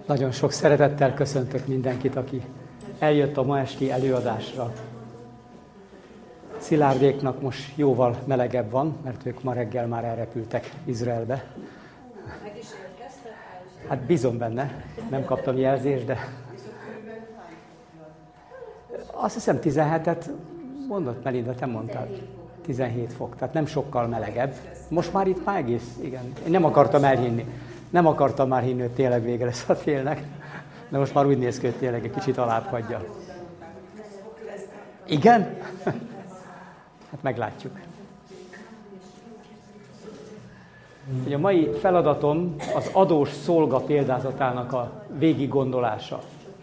Nagyon sok szeretettel köszöntök mindenkit, aki eljött a ma esti előadásra. Szilárdéknak most jóval melegebb van, mert ők ma reggel már elrepültek Izraelbe. Meg is érkeztek? Hát bízom benne, nem kaptam jelzést, de... Azt hiszem 17-et mondott Melinda, te mondtad. 17 fok, tehát nem sokkal melegebb. Most már itt már egész, igen. Én nem akartam elhinni. Nem akartam már hinni, hogy tényleg vége lesz a télnek. De most már úgy néz ki, hogy tényleg egy kicsit alább hagyja. Igen? Hát meglátjuk. Ugye a mai feladatom az adós szolga példázatának a végiggondolása.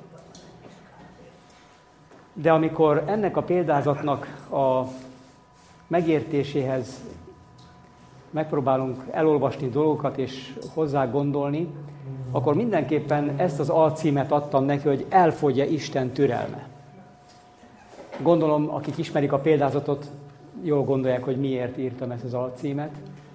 De amikor ennek a példázatnak a megértéséhez megpróbálunk elolvasni dolgokat és hozzá gondolni, akkor mindenképpen ezt az alcímet adtam neki, hogy elfogy-e Isten türelme. Gondolom, akik ismerik a példázatot, jól gondolják, hogy miért írtam ezt az alcímet.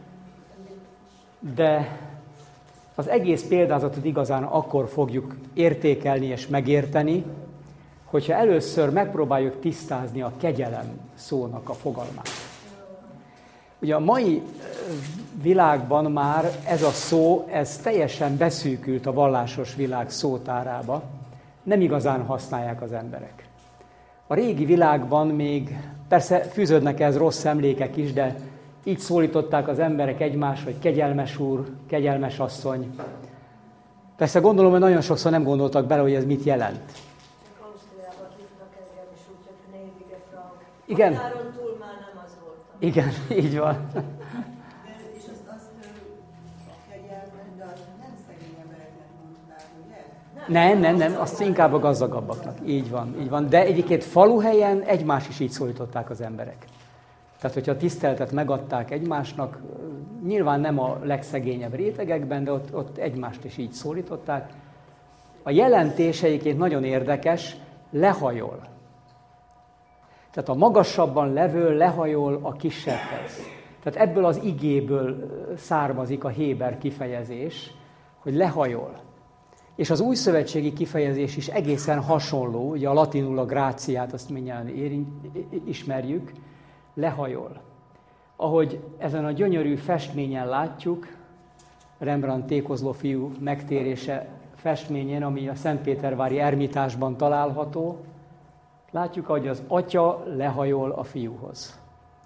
De az egész példázatot igazán akkor fogjuk értékelni és megérteni, hogyha először megpróbáljuk tisztázni a kegyelem szónak a fogalmát. Ugye a mai világban már ez a szó, ez teljesen beszűkült a vallásos világ szótárába, nem igazán használják az emberek. A régi világban még, persze fűződnek ez rossz emlékek is, de így szólították az emberek egymást, hogy kegyelmes úr, kegyelmes asszony. Persze gondolom, hogy nagyon sokszor nem gondoltak bele, hogy ez mit jelent. Ausztriában hívnak kegyelmes úgy, hogy gnädige Frau. Igen. Határon túl már nem az voltam. Igen, így van. És azt a kegyelmet, de azt nem szegény embereknek mondták, ugye? Nem, azt inkább a gazdagabbaknak. Így van. De egyébként faluhelyen egymás is így szólították az emberek. Tehát, hogyha a tiszteletet megadták egymásnak, nyilván nem a legszegényebb rétegekben, de ott egymást is így szólították. A jelentés egyébként nagyon érdekes, lehajol. Tehát a magasabban levő lehajol a kisebbhez. Tehát ebből az igéből származik a héber kifejezés, hogy lehajol. És az újszövetségi kifejezés is egészen hasonló, ugye a latinul a gráciát, azt mindjárt ismerjük, lehajol. Ahogy ezen a gyönyörű festményen látjuk, Rembrandt tékozló fiú megtérése festményén, ami a Szentpétervári Ermitásban található, látjuk, hogy az atya lehajol a fiúhoz.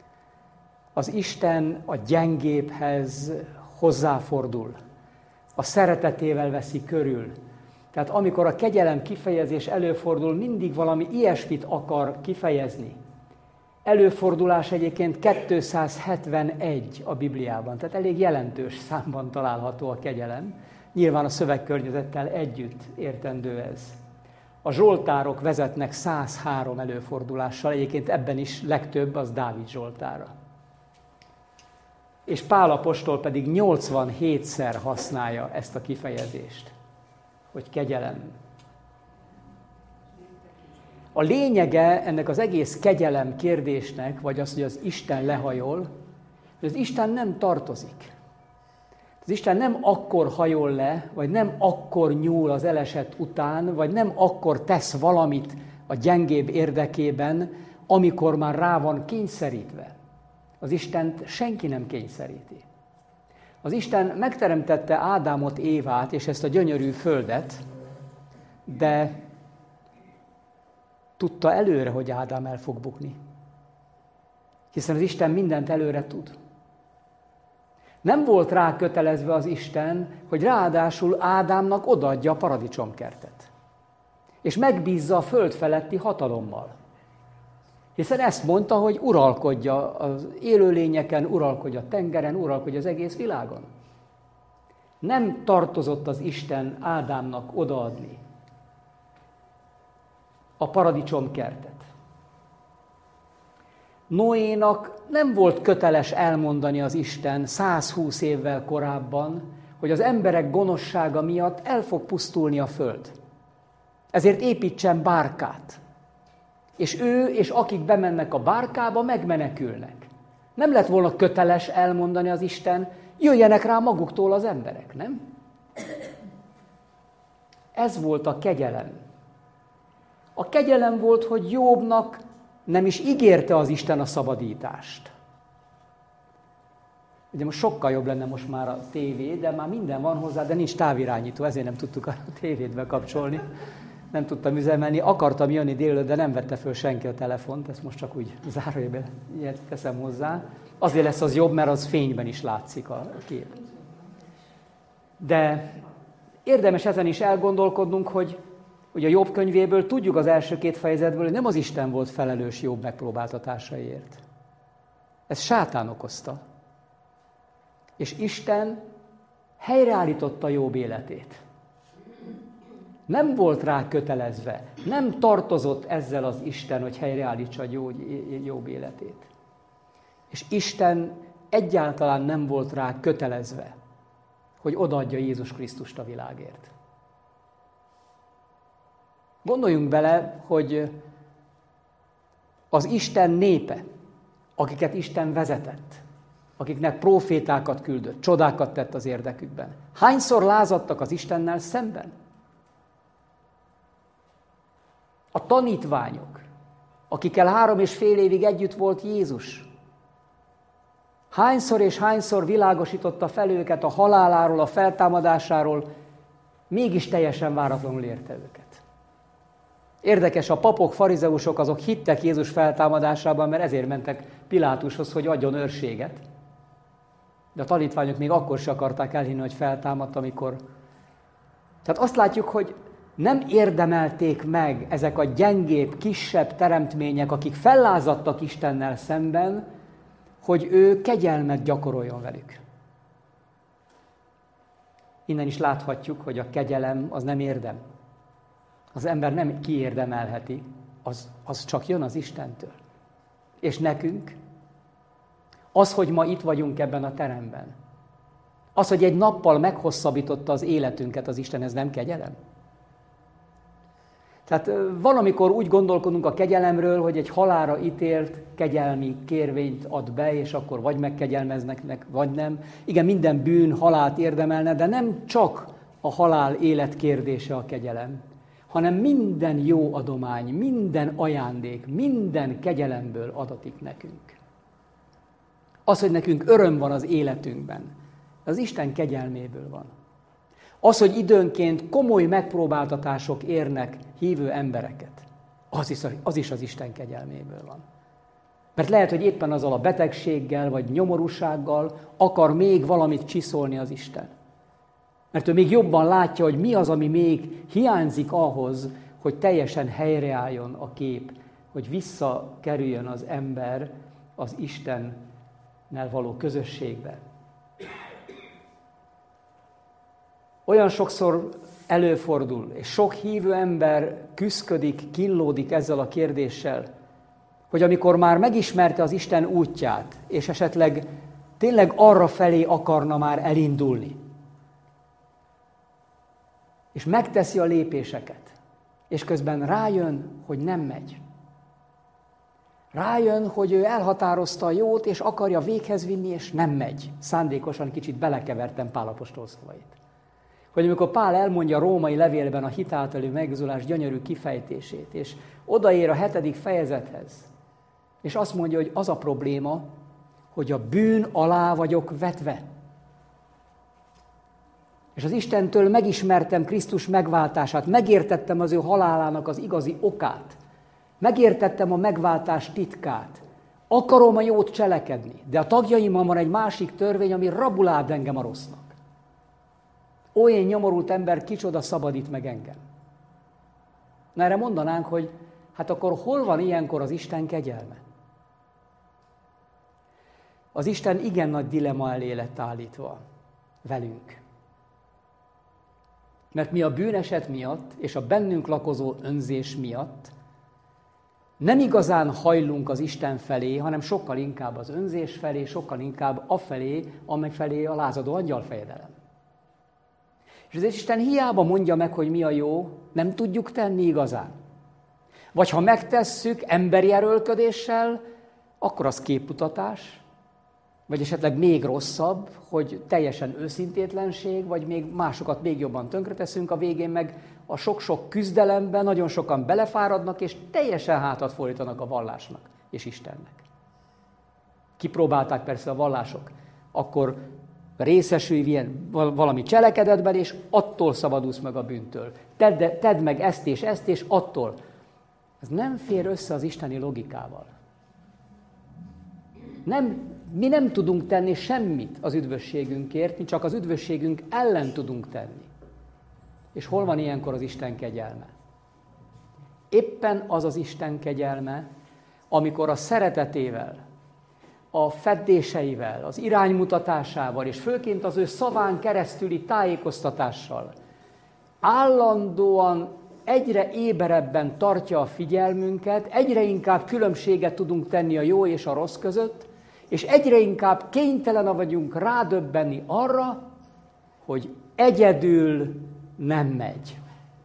Az Isten a gyengébhez hozzáfordul, a szeretetével veszi körül. Tehát amikor a kegyelem kifejezés előfordul, mindig valami ilyesmit akar kifejezni. Előfordulás egyébként 271 a Bibliában, tehát elég jelentős számban található a kegyelem. Nyilván a szövegkörnyezettel együtt értendő ez. A zsoltárok vezetnek 103 előfordulással, egyébként ebben is legtöbb az Dávid zsoltára. És Pál apostol pedig 87-szer használja ezt a kifejezést, hogy kegyelem. A lényege ennek az egész kegyelem kérdésnek, vagy az, hogy az Isten lehajol, hogy az Isten nem tartozik. Az Isten nem akkor hajol le, vagy nem akkor nyúl az elesett után, vagy nem akkor tesz valamit a gyengébb érdekében, amikor már rá van kényszerítve. Az Istent senki nem kényszeríti. Az Isten megteremtette Ádámot, Évát és ezt a gyönyörű földet, de tudta előre, hogy Ádám el fog bukni. Hiszen az Isten mindent előre tud. Nem volt rá kötelezve az Isten, hogy ráadásul Ádámnak odaadja a paradicsomkertet. És megbízza a föld feletti hatalommal. Hiszen ezt mondta, hogy uralkodja az élőlényeken, uralkodja a tengeren, uralkodja az egész világon. Nem tartozott az Isten Ádámnak odaadni a paradicsomkertet. Noénak nem volt köteles elmondani az Isten 120 évvel korábban, hogy az emberek gonoszsága miatt el fog pusztulni a föld. Ezért építsen bárkát. És ő és akik bemennek a bárkába, megmenekülnek. Nem lett volna köteles elmondani az Isten, jöjjenek rá maguktól az emberek, nem? Ez volt a kegyelem. A kegyelem volt, hogy Jobbnak nem is ígérte az Isten a szabadítást. Ugye most sokkal jobb lenne most már a tévé, de már minden van hozzá, de nincs távirányító, ezért nem tudtuk a tévét bekapcsolni. Nem tudtam üzemelni, akartam jönni délelőtt, de nem vette föl senki a telefont, ezt most csak úgy zárójelbe ilyet teszem hozzá. Azért lesz az jobb, mert az fényben is látszik a kép. De érdemes ezen is elgondolkodnunk, hogy ugye a Jobb könyvéből tudjuk az első 2 fejezetből, hogy nem az Isten volt felelős Jobb megpróbáltatásaiért. Ez sátán okozta. És Isten helyreállította Jobb életét. Nem volt rá kötelezve, nem tartozott ezzel az Isten, hogy helyreállítsa Jobb életét. És Isten egyáltalán nem volt rá kötelezve, hogy odaadja Jézus Krisztust a világért. Gondoljunk bele, hogy az Isten népe, akiket Isten vezetett, akiknek prófétákat küldött, csodákat tett az érdekükben, hányszor lázadtak az Istennel szemben? A tanítványok, akikkel 3,5 évig együtt volt Jézus, hányszor és hányszor világosította fel őket a haláláról, a feltámadásáról, mégis teljesen váratlanul érte őket. Érdekes, a papok, farizeusok azok hittek Jézus feltámadásában, mert ezért mentek Pilátushoz, hogy adjon őrséget. De a tanítványok még akkor se akarták elhinni, hogy feltámadt, amikor... Tehát azt látjuk, hogy nem érdemelték meg ezek a gyengébb, kisebb teremtmények, akik fellázadtak Istennel szemben, hogy ő kegyelmet gyakoroljon velük. Innen is láthatjuk, hogy a kegyelem az nem érdem. Az ember nem kiérdemelheti, az csak jön az Istentől. És nekünk az, hogy ma itt vagyunk ebben a teremben, az, hogy egy nappal meghosszabbította az életünket az Isten, ez nem kegyelem? Tehát valamikor úgy gondolkodunk a kegyelemről, hogy egy halálra ítélt kegyelmi kérvényt ad be, és akkor vagy megkegyelmeznek, vagy nem. Igen, minden bűn halált érdemelne, de nem csak a halál élet kérdése a kegyelem, hanem minden jó adomány, minden ajándék, minden kegyelemből adatik nekünk. Az, hogy nekünk öröm van az életünkben, az Isten kegyelméből van. Az, hogy időnként komoly megpróbáltatások érnek hívő embereket, az is az Isten kegyelméből van. Mert lehet, hogy éppen azzal a betegséggel vagy nyomorúsággal akar még valamit csiszolni az Isten. Mert ő még jobban látja, hogy mi az, ami még hiányzik ahhoz, hogy teljesen helyreálljon a kép, hogy visszakerüljön az ember az Istennel való közösségbe. Olyan sokszor előfordul, és sok hívő ember küszködik, kínlódik ezzel a kérdéssel, hogy amikor már megismerte az Isten útját, és esetleg tényleg arra felé akarna már elindulni, és megteszi a lépéseket, és közben rájön, hogy nem megy. Rájön, hogy ő elhatározta a jót, és akarja véghez vinni, és nem megy. Szándékosan kicsit belekevertem Pál apostol szavait. Hogy amikor Pál elmondja a római levélben a hit általi megigazulás gyönyörű kifejtését, és odaér a 7. fejezethez, és azt mondja, hogy az a probléma, hogy a bűn alá vagyok vetve. És az Istentől megismertem Krisztus megváltását, megértettem az ő halálának az igazi okát, megértettem a megváltás titkát, akarom a jót cselekedni, de a tagjaimban van egy másik törvény, ami rabulád engem a rossznak. Ó, én nyomorult ember, kicsoda szabadít meg engem. Na erre mondanánk, hogy hát akkor hol van ilyenkor az Isten kegyelme? Az Isten igen nagy dilemma elé lett állítva velünk. Mert mi a bűneset miatt és a bennünk lakozó önzés miatt nem igazán hajlunk az Isten felé, hanem sokkal inkább az önzés felé, sokkal inkább afelé, amely felé a lázadó angyal fejedelem. És az Isten hiába mondja meg, hogy mi a jó, nem tudjuk tenni igazán. Vagy ha megtesszük emberi erőlködéssel, akkor az képmutatás, vagy esetleg még rosszabb, hogy teljesen őszintétlenség, vagy még másokat még jobban tönkreteszünk, a végén meg a sok-sok küzdelemben nagyon sokan belefáradnak, és teljesen hátat fordítanak a vallásnak és Istennek. Kipróbálták persze a vallások, akkor részesülj ilyen valami cselekedetben, és attól szabadulsz meg a bűntől. Tedd meg ezt, és attól. Ez nem fér össze az isteni logikával. Mi nem tudunk tenni semmit az üdvösségünkért, mi csak az üdvösségünk ellen tudunk tenni. És hol van ilyenkor az Isten kegyelme? Éppen az az Isten kegyelme, amikor a szeretetével, a feddéseivel, az iránymutatásával, és főként az ő szaván keresztüli tájékoztatással állandóan egyre éberebben tartja a figyelmünket, egyre inkább különbséget tudunk tenni a jó és a rossz között, és egyre inkább kénytelen vagyunk rádöbbenni arra, hogy egyedül nem megy.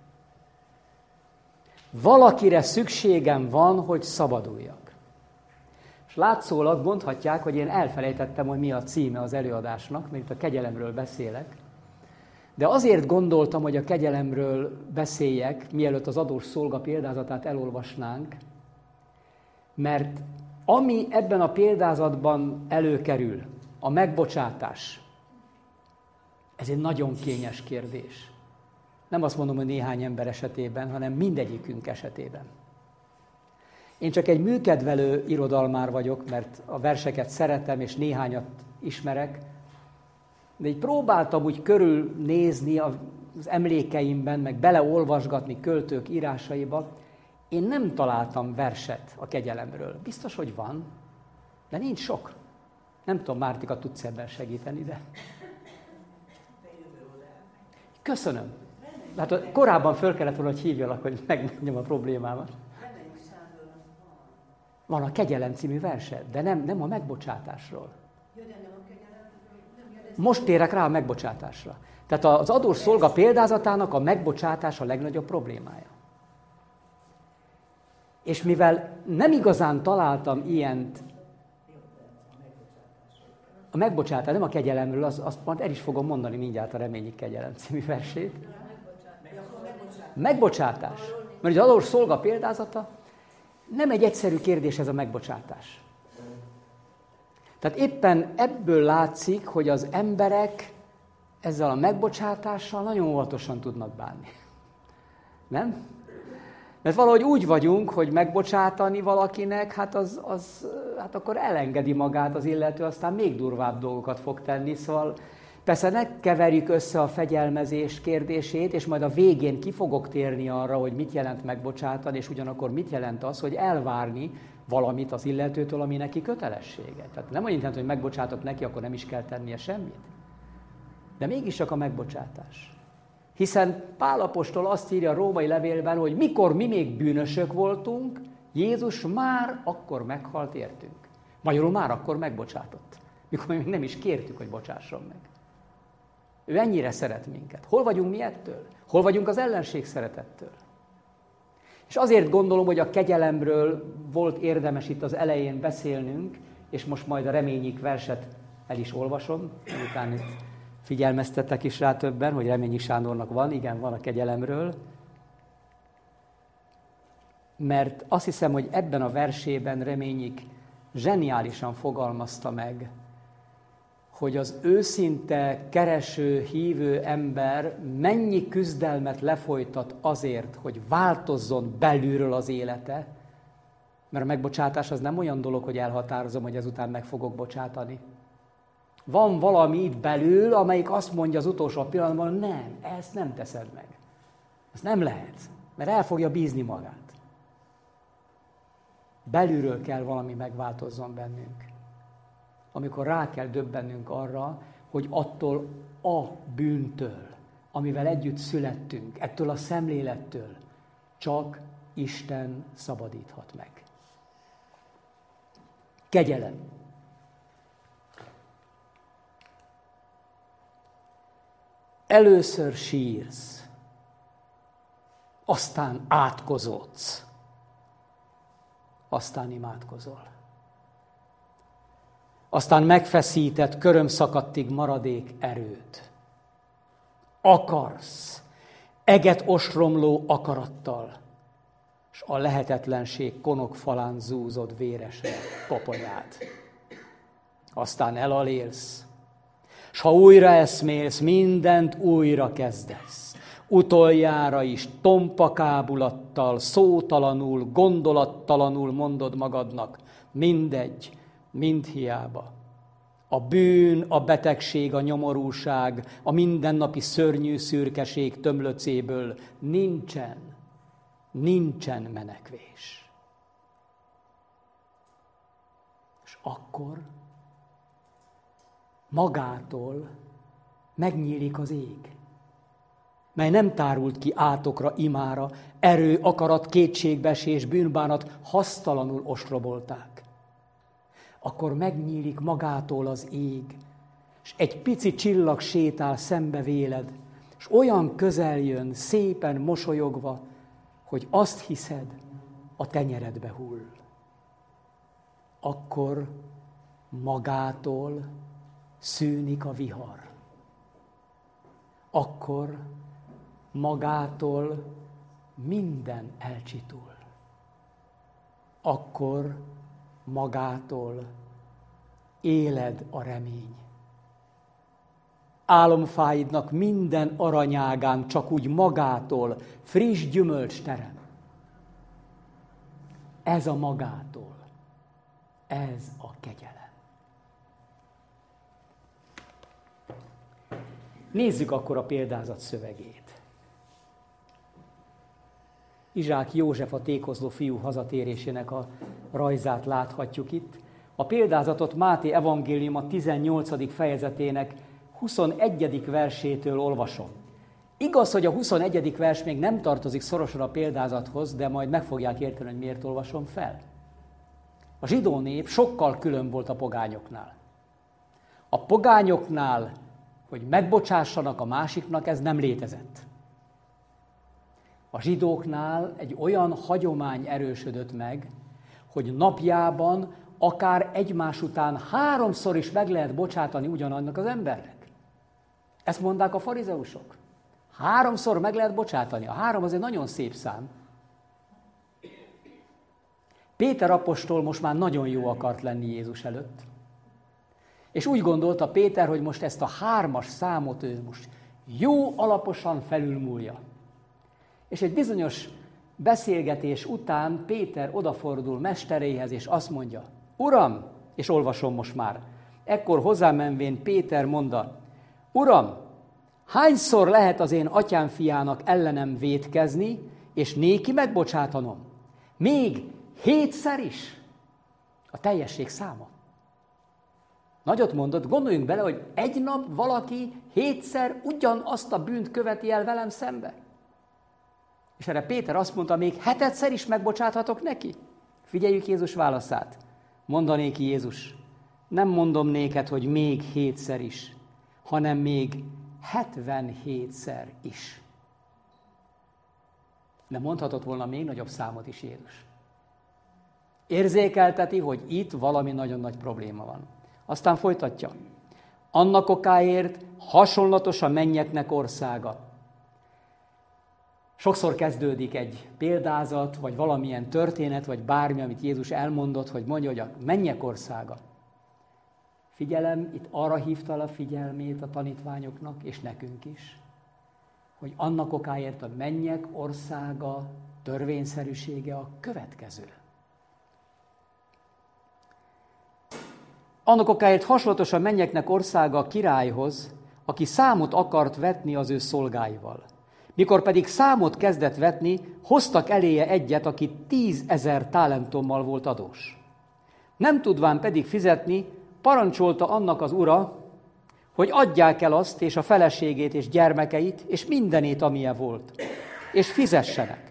Valakire szükségem van, hogy szabaduljak. És látszólag mondhatják, hogy én elfelejtettem, hogy mi a címe az előadásnak, mert itt a kegyelemről beszélek. De azért gondoltam, hogy a kegyelemről beszéljek, mielőtt az adós szolga példázatát elolvasnánk, mert ami ebben a példázatban előkerül, a megbocsátás, ez egy nagyon kényes kérdés. Nem azt mondom, hogy néhány ember esetében, hanem mindegyikünk esetében. Én csak egy műkedvelő irodalmár vagyok, mert a verseket szeretem, és néhányat ismerek, de így próbáltam úgy körülnézni az emlékeimben, meg beleolvasgatni költők írásaiba. Én nem találtam verset a kegyelemről. Biztos, hogy van, de nincs sok. Nem tudom, Mártika, tudsz ebben segíteni, de... Köszönöm. Hát korábban föl kellett volna, hogy hívjalak, hogy megmondjam a problémámat. Van a Kegyelem című verse, de nem a megbocsátásról. Most térek rá a megbocsátásra. Tehát az adós szolga példázatának a megbocsátás a legnagyobb problémája. És mivel nem igazán találtam ilyent, a megbocsátás, nem a kegyelemről, azt majd el is fogom mondani mindjárt a Reményik Kegyelem című versét. Megbocsátás. Mert az adós szolga példázata nem egy egyszerű kérdés ez a megbocsátás. Tehát éppen ebből látszik, hogy az emberek ezzel a megbocsátással nagyon óvatosan tudnak bánni. Nem? Mert valahogy úgy vagyunk, hogy megbocsátani valakinek, hát akkor elengedi magát az illető, aztán még durvább dolgokat fog tenni. Szóval persze ne keverjük össze a fegyelmezés kérdését, és majd a végén ki fogok térni arra, hogy mit jelent megbocsátani, és ugyanakkor mit jelent az, hogy elvárni valamit az illetőtől, ami neki kötelessége. Tehát nem olyan, hogy megbocsátok neki, akkor nem is kell tennie semmit. De mégis csak a megbocsátás. Hiszen Pál apostol azt írja a római levélben, hogy mikor mi még bűnösök voltunk, Jézus már akkor meghalt értünk. Magyarul már akkor megbocsátott. Mikor még nem is kértük, hogy bocsásson meg. Ő ennyire szeret minket. Hol vagyunk mi ettől? Hol vagyunk az ellenség szeretettől? És azért gondolom, hogy a kegyelemről volt érdemes itt az elején beszélnünk, és most majd a Reményik verset el is olvasom, utána itt figyelmeztettek is rá többen, hogy Reményik Sándornak van, igen, van a kegyelemről, mert azt hiszem, hogy ebben a versében Reményik zseniálisan fogalmazta meg, hogy az őszinte, kereső, hívő ember mennyi küzdelmet lefolytat azért, hogy változzon belülről az élete, mert a megbocsátás az nem olyan dolog, hogy elhatározom, hogy ezután meg fogok bocsátani. Van valami itt belül, amelyik azt mondja az utolsó pillanatban, nem, ezt nem teszed meg. Ezt nem lehet, mert el fogja bízni magát. Belülről kell valami megváltozzon bennünk. Amikor rá kell döbbennünk arra, hogy attól a bűntől, amivel együtt születtünk, ettől a szemlélettől csak Isten szabadíthat meg. Kegyelem. Először sírsz, aztán átkozódsz, aztán imádkozol. Aztán megfeszített, körömszakadtig maradék erőt. Akarsz, eget ostromló akarattal, s a lehetetlenség konokfalán zúzod véresre koponyád. Aztán elalélsz, s ha újra eszmélsz, mindent újra kezdesz. Utoljára is tompa kábulattal, szótalanul, gondolattalanul mondod magadnak, mindegy, mind hiába. A bűn, a betegség, a nyomorúság, a mindennapi szörnyű szürkeség tömlöcéből nincsen menekvés. És akkor magától megnyílik az ég, mely nem tárult ki átokra, imára, erő, akarat, kétségbeesés, bűnbánat hasztalanul ostrobolták. Akkor megnyílik magától az ég, és egy pici csillag sétál szembe véled, és olyan közel jön, szépen mosolyogva, hogy azt hiszed, a tenyeredbe hull. Akkor magától szűnik a vihar. Akkor magától minden elcsitul. Akkor magától éled a remény. Álomfáidnak minden aranyágán csak úgy magától friss gyümölcs terem. Ez a magától, ez a kegyelem. Nézzük akkor a példázat szövegét. Izsák József, a tékozló fiú hazatérésének a rajzát láthatjuk itt. A példázatot Máté evangélium a 18. fejezetének 21. versétől olvasom. Igaz, hogy a 21. vers még nem tartozik szorosan a példázathoz, de majd meg fogják érteni, hogy miért olvasom fel. A zsidó nép sokkal külön volt a pogányoknál. A pogányoknál, hogy megbocsássanak a másiknak, ez nem létezett. A zsidóknál egy olyan hagyomány erősödött meg, hogy napjában akár egymás után 3-szor is meg lehet bocsátani ugyanannak az embernek. Ezt mondták a farizeusok. 3-szor meg lehet bocsátani. A 3 az egy nagyon szép szám. Péter apostol most már nagyon jó akart lenni Jézus előtt. És úgy gondolta Péter, hogy most ezt a 3-as számot ő most jó alaposan felülmúlja. És egy bizonyos beszélgetés után Péter odafordul mesteréhez, és azt mondja, Uram, és olvasom most már, ekkor hozzámenvén Péter mondta, Uram, hányszor lehet az én atyám fiának ellenem vétkezni, és néki megbocsátanom? Még 7-szer is? A teljesség száma. Nagyot mondott, gondoljunk bele, hogy egy nap valaki 7-szer ugyanazt a bűnt követi el velem szembe. És erre Péter azt mondta, még 7-szer is megbocsáthatok neki? Figyeljük Jézus válaszát. Mondanéki Jézus, nem mondom néked, hogy még 7-szer is, hanem még 77-szer is. De mondhatott volna még nagyobb számot is Jézus. Érzékelteti, hogy itt valami nagyon nagy probléma van. Aztán folytatja. Annak okáért hasonlatos a mennyeknek országa. Sokszor kezdődik egy példázat, vagy valamilyen történet, vagy bármi, amit Jézus elmondott, hogy mondja, hogy a mennyek országa. Figyelem, itt arra hívta a figyelmét a tanítványoknak, és nekünk is, hogy annak okáért a mennyek országa, törvényszerűsége a következő. Annak okáért hasonlatos a mennyeknek országa a királyhoz, aki számot akart vetni az ő szolgáival. Mikor pedig számot kezdett vetni, hoztak eléje egyet, aki 10 000 talentummal volt adós. Nem tudván pedig fizetni, parancsolta annak az ura, hogy adják el azt, és a feleségét, és gyermekeit, és mindenét, amilyen volt, és fizessenek.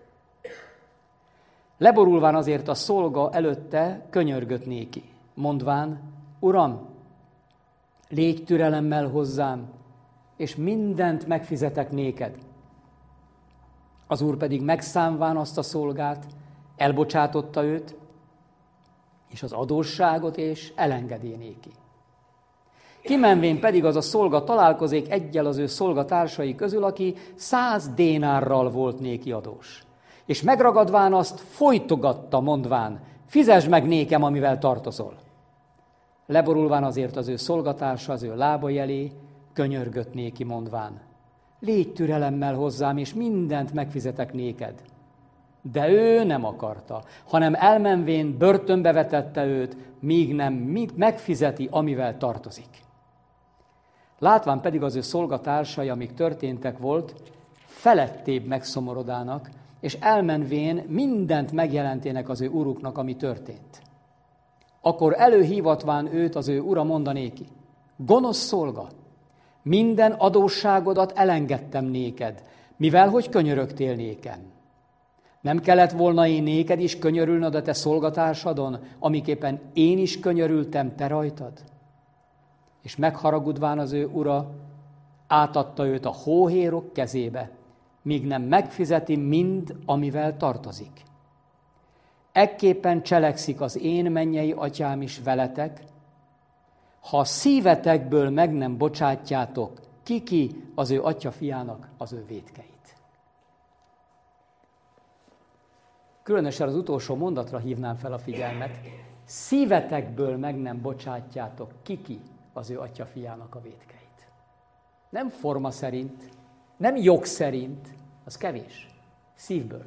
Leborulván azért a szolga előtte könyörgött néki, mondván, Uram, légy türelemmel hozzám, és mindent megfizetek néked. Az úr pedig megszámván azt a szolgát, elbocsátotta őt, és az adósságot, és elengedi néki. Kimenvén pedig az a szolga találkozik eggyel az ő szolgatársai közül, aki 100 dénárral volt néki adós. És megragadván azt folytogatta, mondván, fizesd meg nékem, amivel tartozol. Leborulván azért az ő szolgatársa az ő lábai elé, könyörgött néki, mondván, légy türelemmel hozzám, és mindent megfizetek néked. De ő nem akarta, hanem elmenvén börtönbe vetette őt, míg nem megfizeti, amivel tartozik. Látván pedig az ő szolgatársai, amik történtek volt, felettébb megszomorodának, és elmenvén mindent megjelentének az ő uruknak, ami történt. Akkor előhívatván őt az ő ura mondanéki, gonosz szolga, minden adósságodat elengedtem néked, mivel hogy könyörögtél nékem. Nem kellett volna én néked is könyörülnöd a te szolgatársadon, amiképpen én is könyörültem te rajtad? És megharagudván az ő ura, átadta őt a hóhérok kezébe, míg nem megfizeti mind, amivel tartozik. Ekképpen cselekszik az én mennyei atyám is veletek, ha a szívetekből meg nem bocsátjátok ki az ő atya fiának az ő vétkeit. Különösen az utolsó mondatra hívnám fel a figyelmet. Szívetekből meg nem bocsátjátok ki az ő atya fiának a vétkeit. Nem forma szerint, nem jog szerint, az kevés. Szívből.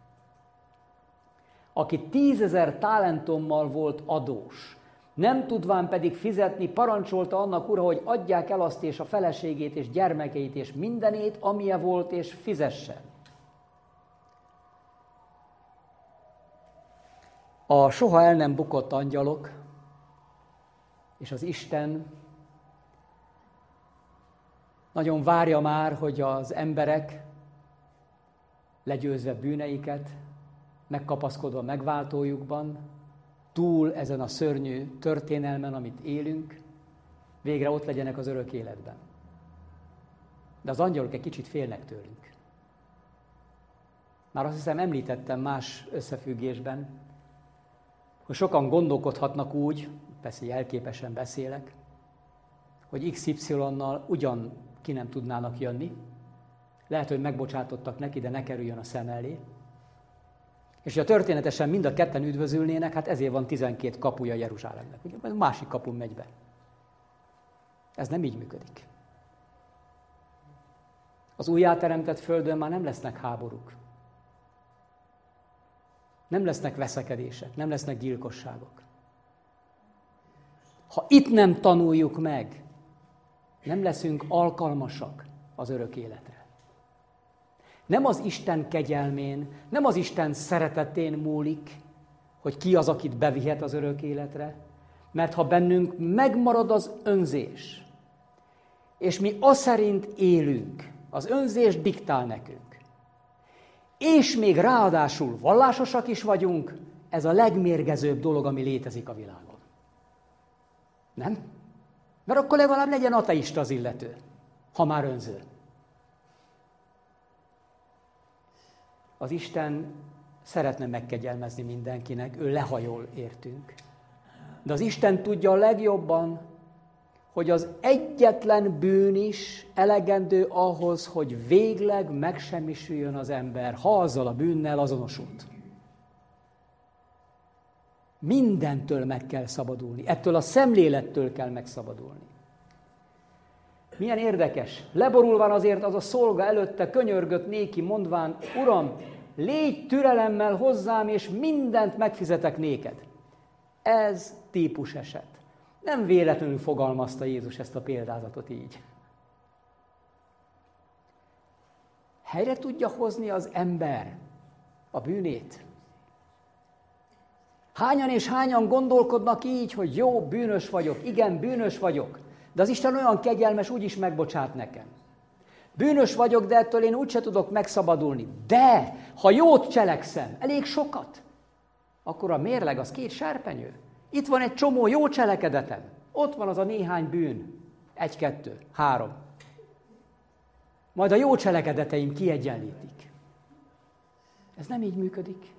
Aki 10 000 talentummal volt adós, nem tudván pedig fizetni, parancsolta annak ura, hogy adják el azt és a feleségét és gyermekeit és mindenét, amilyen volt, és fizessen. A soha el nem bukott angyalok és az Isten nagyon várja már, hogy az emberek legyőzve bűneiket, megkapaszkodva megváltójukban, túl ezen a szörnyű történelmen, amit élünk, végre ott legyenek az örök életben. De az angyalok egy kicsit félnek tőlünk. Már azt hiszem említettem más összefüggésben, hogy sokan gondolkodhatnak úgy, persze jelképesen beszélek, hogy XY-nal ugyan ki nem tudnának jönni, lehet, hogy megbocsátottak neki, de ne kerüljön a szem elé. És ha történetesen mind a ketten üdvözülnének, hát ezért van 12 kapuja Jeruzsálemnek. Ugye, másik kapun megy be. Ez nem így működik. Az újjáteremtett földön már nem lesznek háborúk. Nem lesznek veszekedések, nem lesznek gyilkosságok. Ha itt nem tanuljuk meg, nem leszünk alkalmasak az örök életre. Nem az Isten kegyelmén, nem az Isten szeretetén múlik, hogy ki az, akit bevihet az örök életre, mert ha bennünk megmarad az önzés, és mi azt szerint élünk, az önzés diktál nekünk, és még ráadásul vallásosak is vagyunk, ez a legmérgezőbb dolog, ami létezik a világon. Nem? Mert akkor legalább legyen ateista az illető, ha már önző. Az Isten szeretne megkegyelmezni mindenkinek, ő lehajol értünk. De az Isten tudja a legjobban, hogy az egyetlen bűn is elegendő ahhoz, hogy végleg megsemmisüljön az ember, ha azzal a bűnnel azonosult. Mindentől meg kell szabadulni, ettől a szemlélettől kell megszabadulni. Milyen érdekes, leborulván azért az a szolga előtte könyörgött néki, mondván, Uram, légy türelemmel hozzám, és mindent megfizetek néked. Ez típus eset. Nem véletlenül fogalmazta Jézus ezt a példázatot így. Helyre tudja hozni az ember a bűnét? Hányan és hányan gondolkodnak így, hogy jó, bűnös vagyok, igen, bűnös vagyok, de az Isten olyan kegyelmes, úgyis megbocsát nekem. Bűnös vagyok, de ettől én úgyse tudok megszabadulni. De, ha jót cselekszem, elég sokat, akkor a mérleg az 2 serpenyő. Itt van egy csomó jó cselekedetem. Ott van az a néhány bűn. 1, 2, 3. Majd a jó cselekedeteim kiegyenlítik. Ez nem így működik.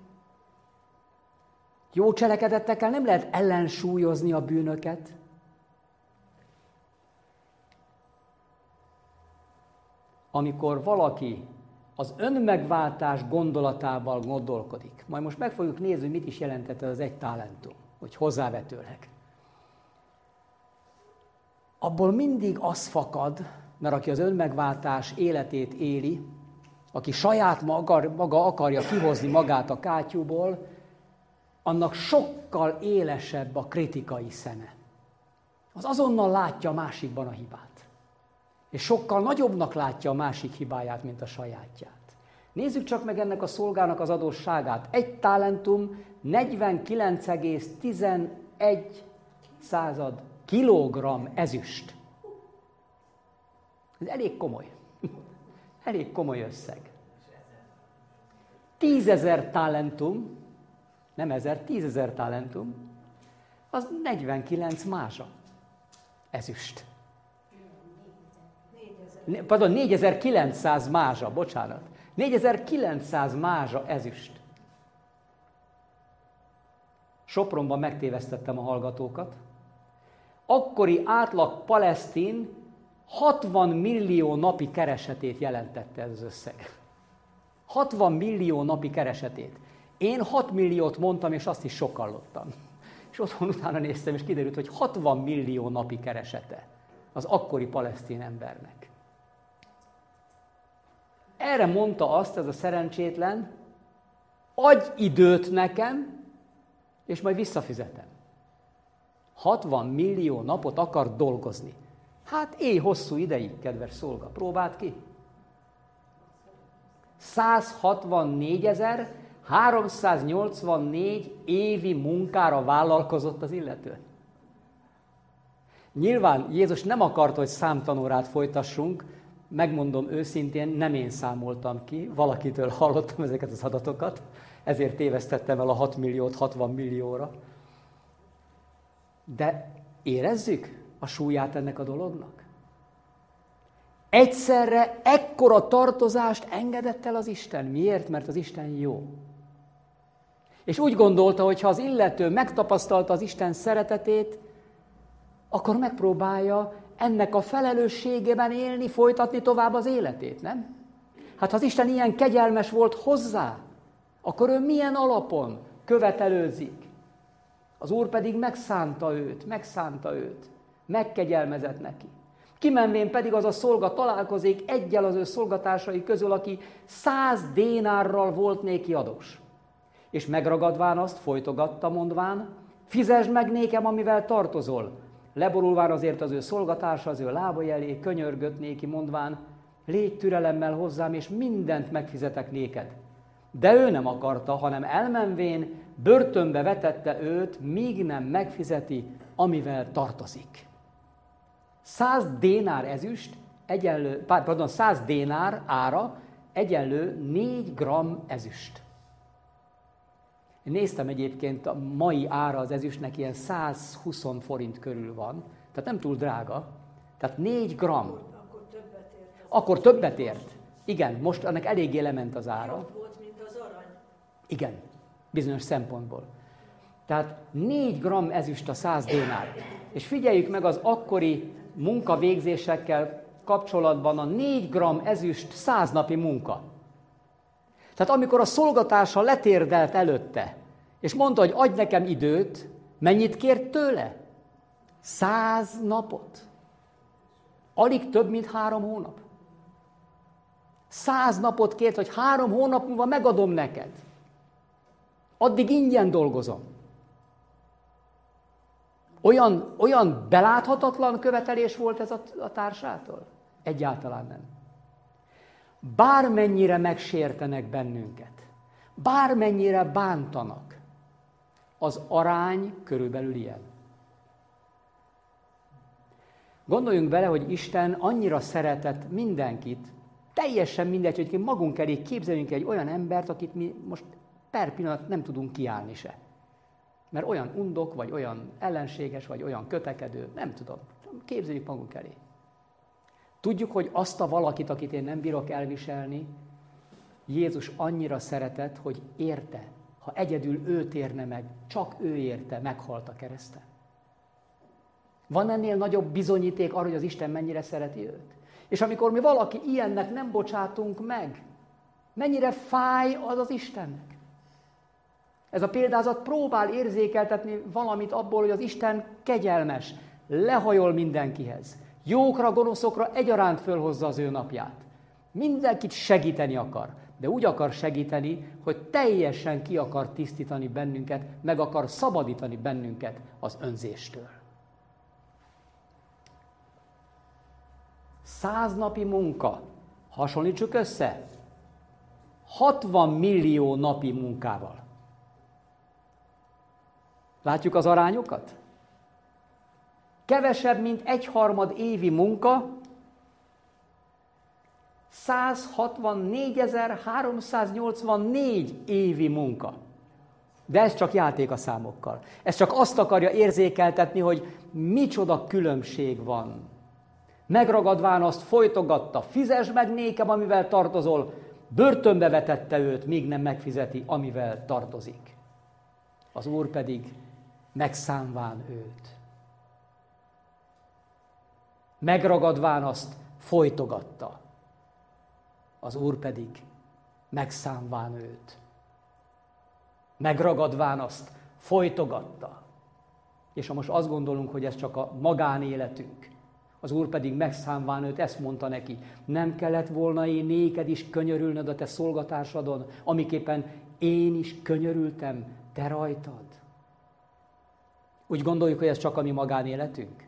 Jó cselekedettekkel nem lehet ellensúlyozni a bűnöket. amikor valaki az önmegváltás gondolatával gondolkodik. Majd most meg fogjuk nézni, hogy mit is jelentett ez az egy talentum, hogy hozzávetőleg. Abból mindig az fakad, mert aki az önmegváltás életét éli, aki saját maga akarja kihozni magát a kátyúból, annak sokkal élesebb a kritikai szeme. Az azonnal látja a másikban a hibát. És sokkal nagyobbnak látja a másik hibáját, mint a sajátját. Nézzük csak meg ennek a szolgának az adósságát. Egy talentum 49,11 kilogramm ezüst. Ez elég komoly. Elég komoly összeg. 10.000 talentum, nem 1000, 10.000 talentum, az 49 mázsa ezüst. Pardon, 4900 mázsa, bocsánat. 4900 mázsa ezüst. Sopronban megtévesztettem a hallgatókat. Akkori átlag palesztin 60 millió napi keresetét jelentette ez az összeg. 60 millió napi keresetét. Én 6 milliót mondtam, és azt is sokallottam. És otthon utána néztem, és kiderült, hogy 60 millió napi keresete az akkori palesztin embernek. Erre mondta azt ez a szerencsétlen, adj időt nekem, és majd visszafizetem. 60 millió napot akar dolgozni. Hát éj hosszú ideig, kedves szolga, próbáld ki. 164.384 évi munkára vállalkozott az illető. Nyilván Jézus nem akarta, hogy számtanórát folytassunk, megmondom őszintén, nem én számoltam ki, valakitől hallottam ezeket az adatokat, ezért tévesztettem el a 6 milliót 60 millióra. De érezzük a súlyát ennek a dolognak? Egyszerre ekkora tartozást engedett el az Isten. Miért? Mert az Isten jó. És úgy gondolta, hogy ha az illető megtapasztalta az Isten szeretetét, akkor megpróbálja ennek a felelősségében élni, folytatni tovább az életét, nem? Hát ha az Isten ilyen kegyelmes volt hozzá, akkor ő milyen alapon követelőzik? Az Úr pedig megszánta őt, megkegyelmezett neki. Kimenvén pedig az a szolga találkozik eggyel az ő szolgatársai közül, aki 100 dénárral volt néki adós. És megragadván azt folytogatta, mondván, fizesd meg nékem, amivel tartozol. Leborulván azért az ő szolgatársa, az ő lábai elé könyörgött néki, mondván, légy türelemmel hozzám, és mindent megfizetek néked. De ő nem akarta, hanem elmenvén börtönbe vetette őt, míg nem megfizeti, amivel tartozik. 100 dénár ezüst, 100 dénár ára egyenlő 4 gramm ezüst. Én néztem egyébként, a mai ára az ezüstnek ilyen 120 forint körül van, tehát nem túl drága. Tehát 4 gramm. Akkor többet ért. Igen, most annak eléggé lement az ára. Jobb volt, mint az arany. Igen, bizonyos szempontból. Tehát 4 gramm ezüst a 100 dénár. És figyeljük meg az akkori munkavégzésekkel kapcsolatban a 4 gramm ezüst 100 napi munka. Tehát amikor a szolgatársa letérdelt előtte, és mondta, hogy adj nekem időt, mennyit kért tőle? 100 napot. Alig több, mint 3 hónap. 100 napot kért, hogy 3 hónap múlva megadom neked. Addig ingyen dolgozom. Olyan beláthatatlan követelés volt ez a társától? Egyáltalán nem. Bármennyire megsértenek bennünket, bármennyire bántanak, az arány körülbelül ilyen. Gondoljunk bele, hogy Isten annyira szeretett mindenkit, teljesen mindegy, hogy magunk elé képzeljünk egy olyan embert, akit mi most per pillanat nem tudunk kiállni se. Mert olyan undok, vagy olyan ellenséges, vagy olyan kötekedő, nem tudom. Képzeljük magunk elé. Tudjuk, hogy azt a valakit, akit én nem bírok elviselni, Jézus annyira szeretett, hogy érte. Ha egyedül őt érne meg, csak ő érte, meghalt a kereszten. Van ennél nagyobb bizonyíték arra, hogy az Isten mennyire szereti őt? És amikor mi valaki ilyennek nem bocsátunk meg, mennyire fáj az az Istennek. Ez a példázat próbál érzékeltetni valamit abból, hogy az Isten kegyelmes, lehajol mindenkihez. Jókra, gonoszokra egyaránt fölhozza az ő napját. Mindenkit segíteni akar, de úgy akar segíteni, hogy teljesen ki akar tisztítani bennünket, meg akar szabadítani bennünket az önzéstől. 100 napi munka, hasonlítsuk össze, 60 millió napi munkával. Látjuk az arányokat? Kevesebb, mint 1/3 évi munka, 164.384 évi munka. De ez csak játék a számokkal. Ez csak azt akarja érzékeltetni, hogy micsoda különbség van. Megragadván azt folytogatta, fizesd meg nékem, amivel tartozol, börtönbe vetette őt, míg nem megfizeti, amivel tartozik. Az Úr pedig megszámván őt. Megragadván azt folytogatta. Az Úr pedig megszámván őt. Megragadván azt folytogatta. És ha most azt gondolunk, hogy ez csak a magánéletünk, az Úr pedig megszámván őt, ezt mondta neki, nem kellett volna én néked is könyörülnöd a te szolgatársadon, amiképpen én is könyörültem te rajtad. Úgy gondoljuk, hogy ez csak a mi magánéletünk?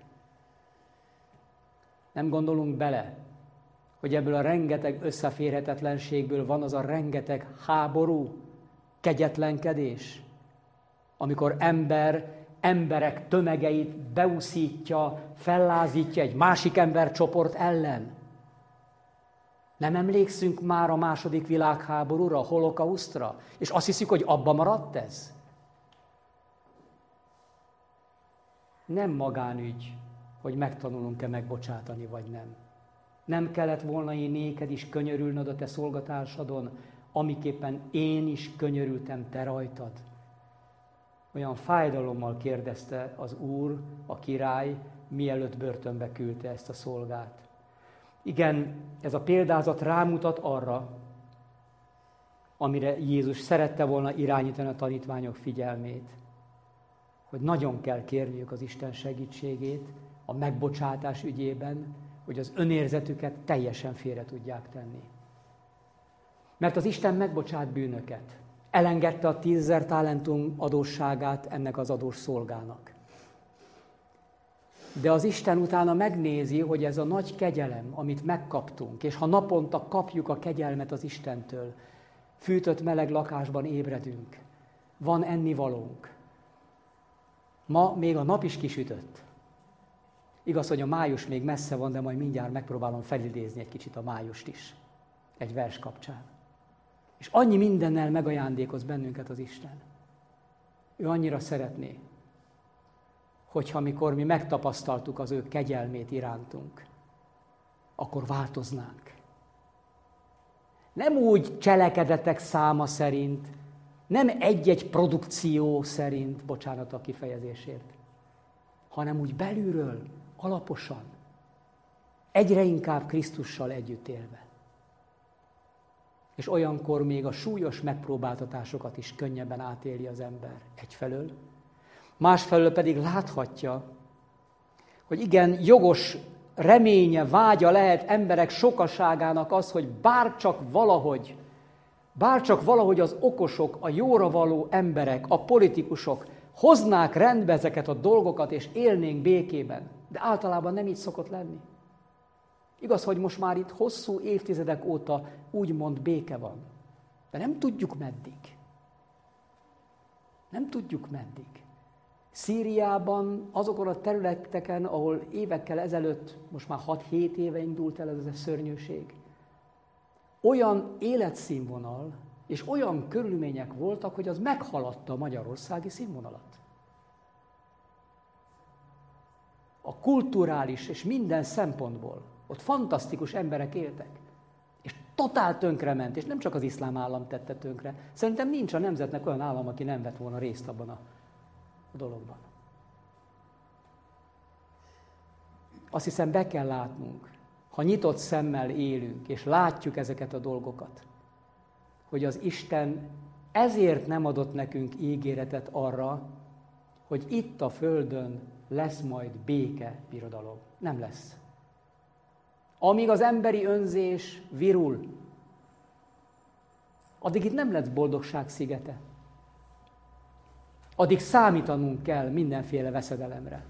Nem gondolunk bele, hogy ebből a rengeteg összeférhetetlenségből van az a rengeteg háború, kegyetlenkedés, amikor emberek tömegeit beúszítja, fellázítja egy másik embercsoport ellen. Nem emlékszünk már a II. Világháborúra, a holokausztra, és azt hiszük, hogy abba maradt ez? Nem magánügy, hogy megtanulunk-e megbocsátani, vagy nem. Nem kellett volna én néked is könyörülnöd a te szolgatársadon, amiképpen én is könyörültem te rajtad. Olyan fájdalommal kérdezte az Úr, a király, mielőtt börtönbe küldte ezt a szolgát. Igen, ez a példázat rámutat arra, amire Jézus szerette volna irányítani a tanítványok figyelmét, hogy nagyon kell kérniük az Isten segítségét a megbocsátás ügyében, hogy az önérzetüket teljesen félre tudják tenni. Mert az Isten megbocsát bűnöket. Elengedte a 10 000 talentum adósságát ennek az adós szolgának. De az Isten utána megnézi, hogy ez a nagy kegyelem, amit megkaptunk, és ha naponta kapjuk a kegyelmet az Istentől, fűtött meleg lakásban ébredünk, van ennivalónk. Ma még a nap is kisütött. Igaz, hogy a május még messze van, de majd mindjárt megpróbálom felidézni egy kicsit a májust is, egy vers kapcsán. És annyi mindennel megajándékoz bennünket az Isten. Ő annyira szeretné, hogyha amikor mi megtapasztaltuk az ő kegyelmét irántunk, akkor változnánk. Nem úgy cselekedetek száma szerint, nem egy-egy produkció szerint, bocsánat a kifejezésért, hanem úgy belülről, alaposan, egyre inkább Krisztussal együtt élve. És olyankor még a súlyos megpróbáltatásokat is könnyebben átéli az ember egyfelől, másfelől pedig láthatja, hogy igen, jogos reménye, vágya lehet emberek sokaságának az, hogy bárcsak valahogy az okosok, a jóra való emberek, a politikusok hoznák rendbe ezeket a dolgokat, és élnénk békében. De általában nem így szokott lenni. Igaz, hogy most már itt hosszú évtizedek óta úgymond béke van. De nem tudjuk meddig. Nem tudjuk meddig. Szíriában, azokon a területeken, ahol évekkel ezelőtt, most már 6-7 éve indult el ez a szörnyűség, olyan életszínvonal és olyan körülmények voltak, hogy az meghaladta a magyarországi színvonalat. A kulturális és minden szempontból ott fantasztikus emberek éltek, és totál tönkrement, és nem csak az iszlám állam tette tönkre. Szerintem nincs a nemzetnek olyan állam, aki nem vett volna részt abban a dologban. Azt hiszem, be kell látnunk, ha nyitott szemmel élünk, és látjuk ezeket a dolgokat, hogy az Isten ezért nem adott nekünk ígéretet arra, hogy itt a földön lesz majd béke, birodalom. Nem lesz. Amíg az emberi önzés virul, addig itt nem lesz boldogság szigete. Addig számítanunk kell mindenféle veszedelemre.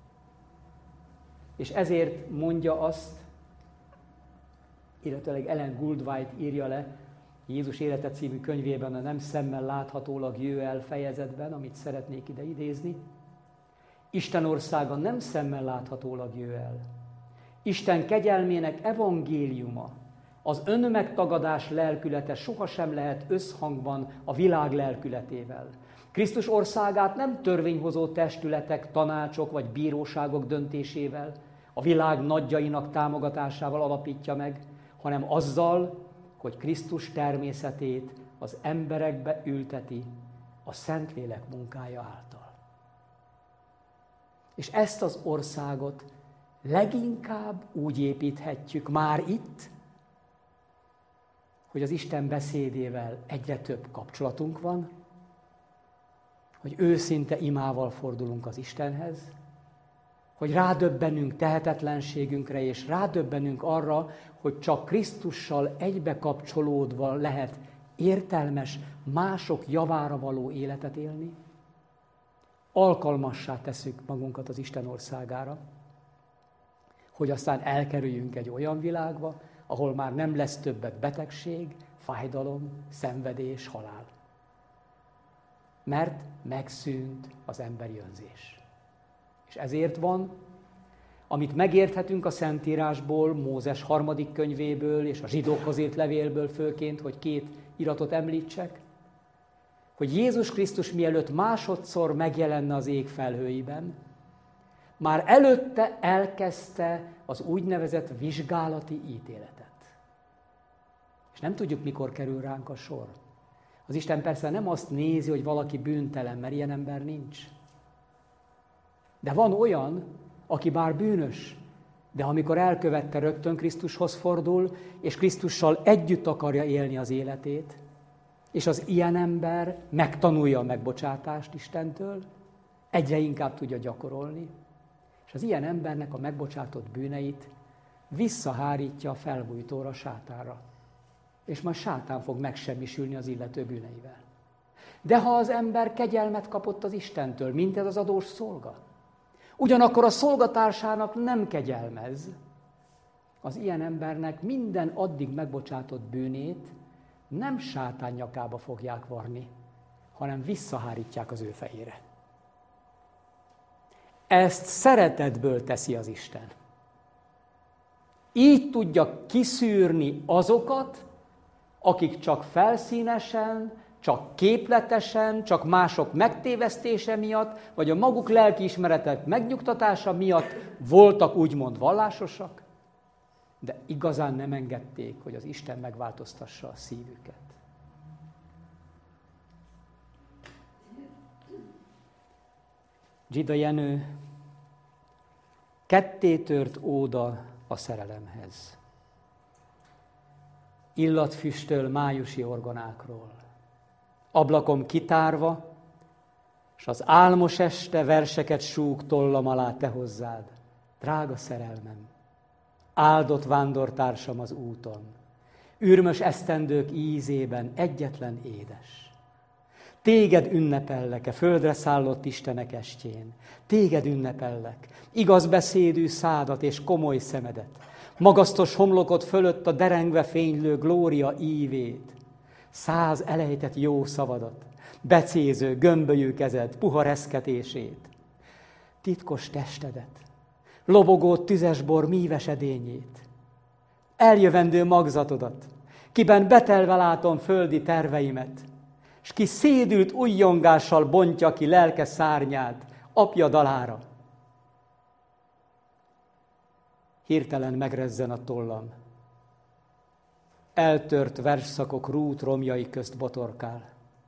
És ezért mondja azt, illetőleg Ellen Goldwhite írja le Jézus élete című könyvében a nem szemmel láthatólag jő el fejezetben, amit szeretnék ide idézni. Isten országa nem szemmel láthatólag jő el. Isten kegyelmének evangéliuma, az önmegtagadás lelkülete sohasem lehet összhangban a világ lelkületével. Krisztus országát nem törvényhozó testületek, tanácsok vagy bíróságok döntésével, a világ nagyjainak támogatásával alapítja meg, hanem azzal, hogy Krisztus természetét az emberekbe ülteti a Szentlélek munkája által. És ezt az országot leginkább úgy építhetjük már itt, hogy az Isten beszédével egyre több kapcsolatunk van, hogy őszinte imával fordulunk az Istenhez, hogy rádöbbenünk tehetetlenségünkre, és rádöbbenünk arra, hogy csak Krisztussal egybe kapcsolódva lehet értelmes, mások javára való életet élni. Alkalmassá tesszük magunkat az Isten országára, hogy aztán elkerüljünk egy olyan világba, ahol már nem lesz többet betegség, fájdalom, szenvedés, halál. Mert megszűnt az emberi önzés. És ezért van, amit megérthetünk a Szentírásból, Mózes 3. könyvéből és a zsidókhoz írt levélből főként, hogy 2 iratot említsek, hogy Jézus Krisztus mielőtt másodszor megjelenne az ég felhőiben, már előtte elkezdte az úgynevezett vizsgálati ítéletet. És nem tudjuk, mikor kerül ránk a sor. Az Isten persze nem azt nézi, hogy valaki bűntelen, mert ilyen ember nincs. De van olyan, aki bár bűnös, de amikor elkövette, rögtön Krisztushoz fordul, és Krisztussal együtt akarja élni az életét, és az ilyen ember megtanulja a megbocsátást Istentől, egyre inkább tudja gyakorolni, és az ilyen embernek a megbocsátott bűneit visszahárítja a felbújtóra, Sátánra. És majd Sátán fog megsemmisülni az illető bűneivel. De ha az ember kegyelmet kapott az Istentől, mint ez az adós szolga, ugyanakkor a szolgatársának nem kegyelmez, az ilyen embernek minden addig megbocsátott bűnét nem Sátán nyakába fogják varni, hanem visszahárítják az ő fejére. Ezt szeretetből teszi az Isten. Így tudja kiszűrni azokat, akik csak felszínesen, csak képletesen, csak mások megtévesztése miatt, vagy a maguk lelkiismeretek megnyugtatása miatt voltak úgymond vallásosak, de igazán nem engedték, hogy az Isten megváltoztassa a szívüket. Zsida Jenő, kettétört óda a szerelemhez. Illatfüstöl májusi orgonákról. Ablakom kitárva, s az álmos este verseket súg tollam alá te hozzád. Drága szerelmem, áldott vándortársam az úton, ürmös esztendők ízében egyetlen édes. Téged ünnepellek, földre szállott Istenek estjén. Téged ünnepellek, igaz beszédű szádat és komoly szemedet, magasztos homlokot fölött a derengve fénylő glória ívét, 100 elejtett jó szavadat, becéző, gömbölyű kezed, puha reszketését, titkos testedet, lobogó tüzesbor míves edényét, eljövendő magzatodat, kiben betelve látom földi terveimet, s ki szédült ujjongással bontja ki lelke szárnyát apja dalára. Hirtelen megrezzen a tollam. Eltört versszakok rút romjai közt botorkál.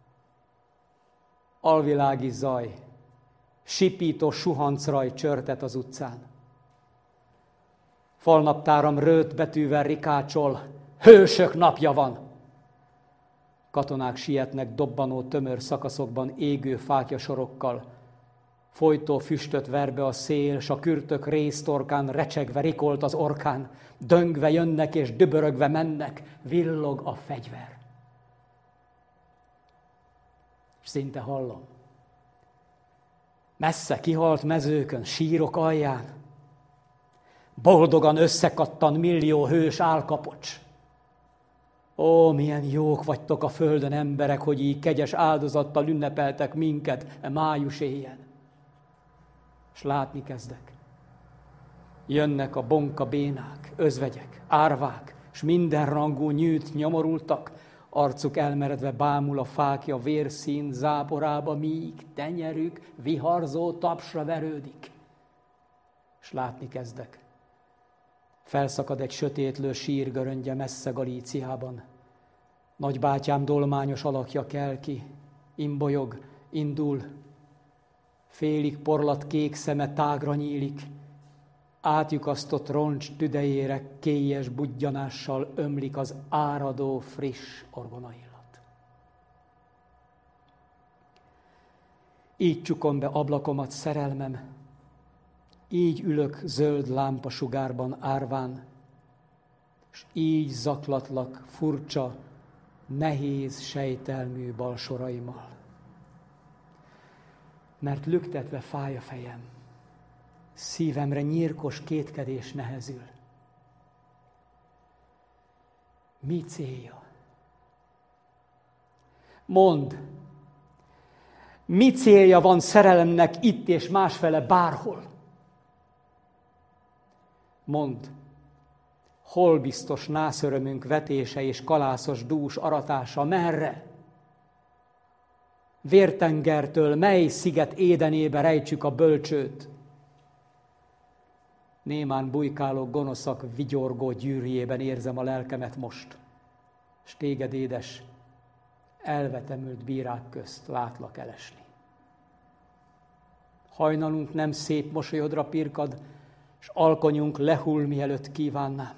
Alvilági zaj, sipító suhancraj csörtet az utcán. Falnaptáram rőt betűvel rikácsol, hősök napja van. Katonák sietnek dobbanó tömör szakaszokban égő fákja sorokkal. Folytó füstöt ver be a szél, s a kürtök réztorkán recsegve rikolt az orkán. Döngve jönnek és dübörögve mennek, villog a fegyver. És szinte hallom. Messze kihalt mezőkön, sírok alján, boldogan összekattan millió hős álkapocs. Ó, milyen jók vagytok a földön, emberek, hogy így kegyes áldozattal ünnepeltek minket e május éjjel. És látni kezdek. Jönnek a bonka bénák, özvegyek, árvák, s mindenrangú nyűt nyomorultak, arcuk elmeredve bámul a fákja vérszín záporába, míg tenyerük viharzó tapsra verődik. És látni kezdek. Felszakad egy sötétlő sírgöröngye messze Galíciában. Nagybátyám dolmányos alakja kel ki, imbolyog, indul, félig porlat kék szeme tágra nyílik, átlyukasztott roncs tüdejére kélyes budjanással ömlik az áradó, friss orgonaillat. Így csukom be ablakomat, szerelmem, így ülök zöld lámpasugárban árván, s így zaklatlak furcsa, nehéz sejtelmű balsoraimmal. Mert lüktetve fáj a fejem, szívemre nyírkos kétkedés nehezül. Mi célja? Mondd, mi célja van szerelemnek itt és másfele bárhol? Mondd, hol biztos nászörömünk vetése és kalászos dús aratása, merre? Vértengertől mely sziget édenébe rejtsük a bölcsőt? Némán bujkáló gonoszak vigyorgó gyűrűjében érzem a lelkemet most, s téged, édes, elvetemült bírák közt látlak elesni. Hajnalunk nem szép mosolyodra pirkad, s alkonyunk lehull, mielőtt kívánnám.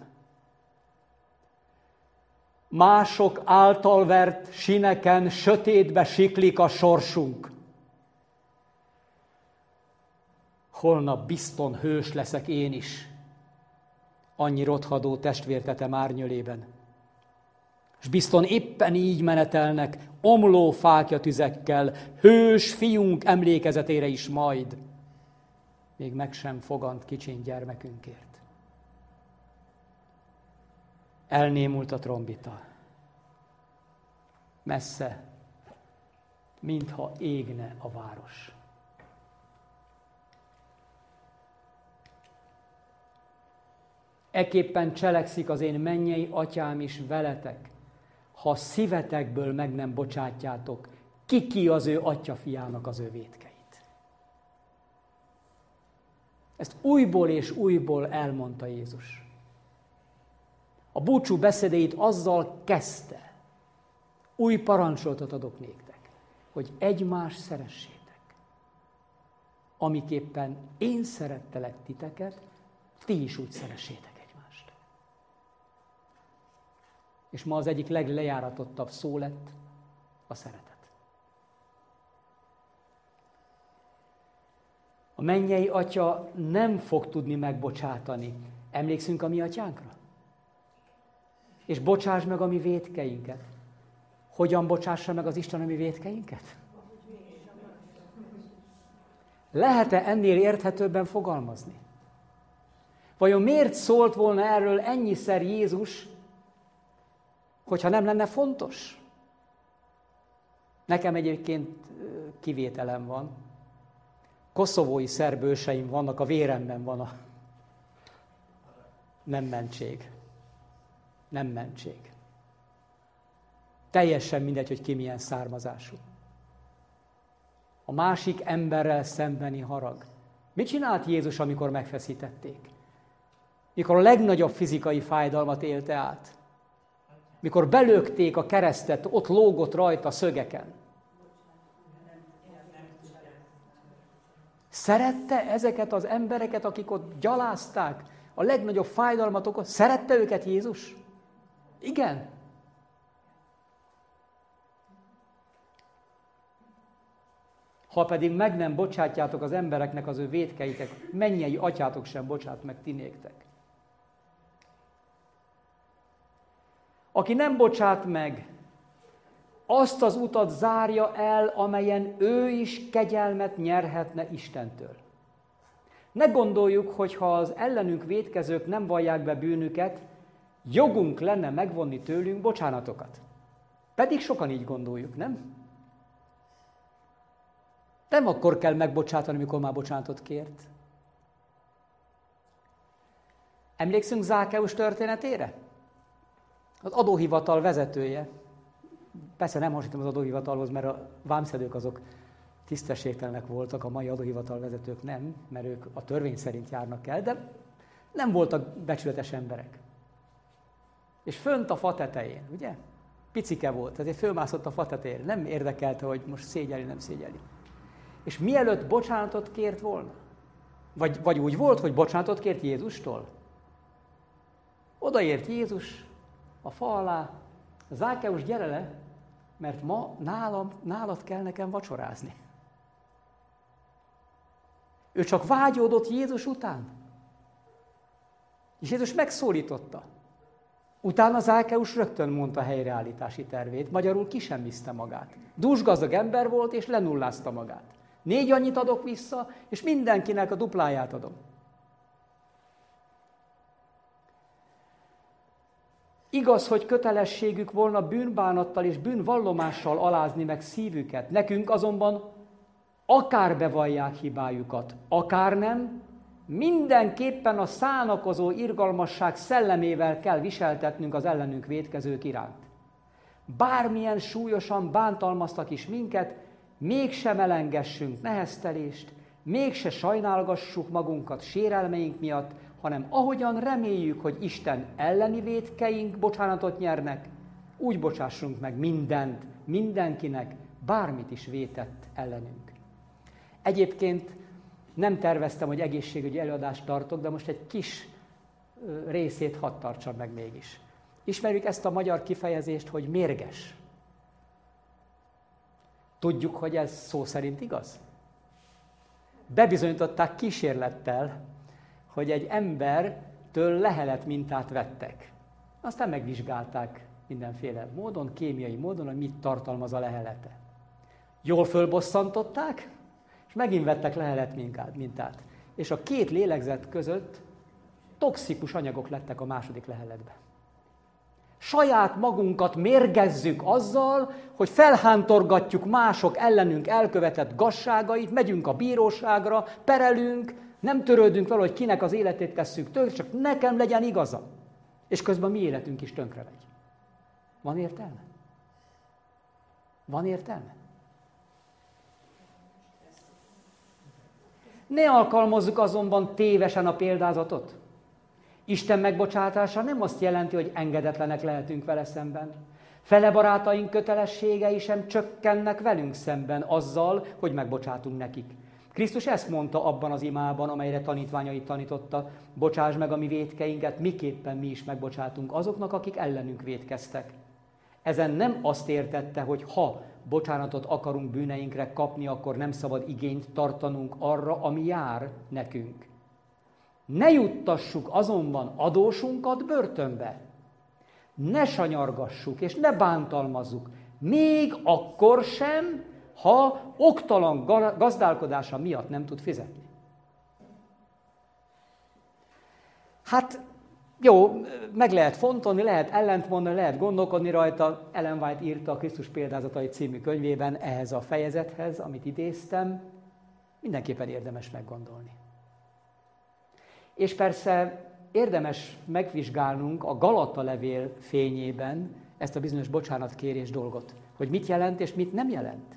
Mások által vert sineken sötétbe siklik a sorsunk. Holnap bizton hős leszek én is, annyi rothadó testvértetem árnyölében. És bizton éppen így menetelnek omló fákja tüzekkel, hős fiunk emlékezetére is majd, még meg sem fogant kicsin gyermekünkért. Elnémult a trombita. Messze, mintha égne a város. Ekképpen cselekszik az én mennyei atyám is veletek, ha szívetekből meg nem bocsátjátok, ki az ő atyafiának az ő vétkeit. Ezt újból és újból elmondta Jézus. A búcsú beszédeit azzal kezdte, új parancsolatot adok néktek, hogy egymást szeressétek. Amiképpen én szerettelek titeket, ti is úgy szeressétek egymást. És ma az egyik leglejáratottabb szó lett a szeretet. A mennyei atya nem fog tudni megbocsátani. Emlékszünk a mi atyánkra? És bocsáss meg a mi vétkeinket. Hogyan bocsássa meg az Isten a mi vétkeinket? Lehet-e ennél érthetőbben fogalmazni? Vajon miért szólt volna erről ennyiszer Jézus, hogyha nem lenne fontos? Nekem egyébként kivételem van. Koszovói szerb őseim vannak, a véremben van a nem mentség. Nem mentség. Teljesen mindegy, hogy ki milyen származású. A másik emberrel szembeni harag. Mit csinált Jézus, amikor megfeszítették? Mikor a legnagyobb fizikai fájdalmat élte át? Mikor belökték a keresztet, ott lógott rajta szögeken. Szerette ezeket az embereket, akik ott gyalázták, a legnagyobb fájdalmat okoz. Szerette őket Jézus? Igen. Ha pedig meg nem bocsátjátok az embereknek az ő vétkeitek, mennyei atyátok sem bocsát meg ti néktek. Aki nem bocsát meg, azt az utat zárja el, amelyen ő is kegyelmet nyerhetne Istentől. Ne gondoljuk, hogy ha az ellenünk vétkezők nem vallják be bűnüket, jogunk lenne megvonni tőlünk bocsánatokat. Pedig sokan így gondoljuk, nem? Nem akkor kell megbocsátani, amikor már bocsánatot kért. Emlékszünk Zákeus történetére? Az adóhivatal vezetője. Persze nem hasonlítom az adóhivatalhoz, mert a vámszedők azok tisztességtelenek voltak, a mai adóhivatal vezetők nem, mert ők a törvény szerint járnak el, de nem voltak becsületes emberek. És fönt a fa tetején, ugye? Picike volt, ezért fölmászott a fa tetejére. Nem érdekelte, hogy most szégyeli, nem szégyeli. És mielőtt bocsánatot kért volna, vagy úgy volt, hogy bocsánatot kért Jézustól, odaért Jézus a fa alá, Zákeus, gyere le, mert ma nálad kell nekem vacsorázni. Ő csak vágyódott Jézus után. És Jézus megszólította. Utána Zákeus rögtön mondta a helyreállítási tervét, magyarul ki sem viszte magát. Dúsgazdag ember volt, és lenullázta magát. 4 annyit adok vissza, és mindenkinek a dupláját adom. Igaz, hogy kötelességük volna bűnbánattal és bűnvallomással alázni meg szívüket. Nekünk azonban akár bevallják hibájukat, akár nem, mindenképpen a szánakozó irgalmasság szellemével kell viseltetnünk az ellenünk vétkezők iránt. Bármilyen súlyosan bántalmaztak is minket, mégsem elengessünk neheztelést, mégse sajnálgassuk magunkat sérelmeink miatt, hanem ahogyan reméljük, hogy Isten elleni vétkeink bocsánatot nyernek, úgy bocsássunk meg mindent, mindenkinek, bármit is vétett ellenünk. Egyébként nem terveztem, hogy egészségügyi előadást tartok, de most egy kis részét hadd tartsam meg mégis. Ismerjük ezt a magyar kifejezést, hogy mérges. Tudjuk, hogy ez szó szerint igaz? Bebizonyították kísérlettel, hogy egy embertől lehelet mintát vettek. Aztán megvizsgálták mindenféle módon, kémiai módon, hogy mit tartalmaz a lehelete. Jól fölbosszantották, és megint vettek lehelet mintát. És a 2 lélegzet között toxikus anyagok lettek a második leheletben. Saját magunkat mérgezzük azzal, hogy felhántorgatjuk mások ellenünk elkövetett gazságait, megyünk a bíróságra, perelünk, nem törődünk vele, hogy kinek az életét tesszük tönkre, csak nekem legyen igaza. És közben mi életünk is tönkre megy. Van értelme? Van értelme? Ne alkalmazzuk azonban tévesen a példázatot. Isten megbocsátása nem azt jelenti, hogy engedetlenek lehetünk vele szemben. Fele barátaink kötelességei sem csökkennek velünk szemben azzal, hogy megbocsátunk nekik. Krisztus ezt mondta abban az imában, amelyre tanítványait tanította, bocsáss meg a mi vétkeinket, miképpen mi is megbocsátunk azoknak, akik ellenünk vétkeztek. Ezen nem azt értette, hogy ha bocsánatot akarunk bűneinkre kapni, akkor nem szabad igényt tartanunk arra, ami jár nekünk. Ne juttassuk azonban adósunkat börtönbe. Ne sanyargassuk és ne bántalmazzuk, még akkor sem, ha oktalan gazdálkodása miatt nem tud fizetni. Hát jó, meg lehet fontolni, lehet ellentmondani, lehet gondolkodni rajta. Ellen White írta a Krisztus példázatai című könyvében ehhez a fejezethez, amit idéztem. Mindenképpen érdemes meggondolni. És persze érdemes megvizsgálnunk a Galata levél fényében ezt a bizonyos bocsánatkérés dolgot, hogy mit jelent és mit nem jelent.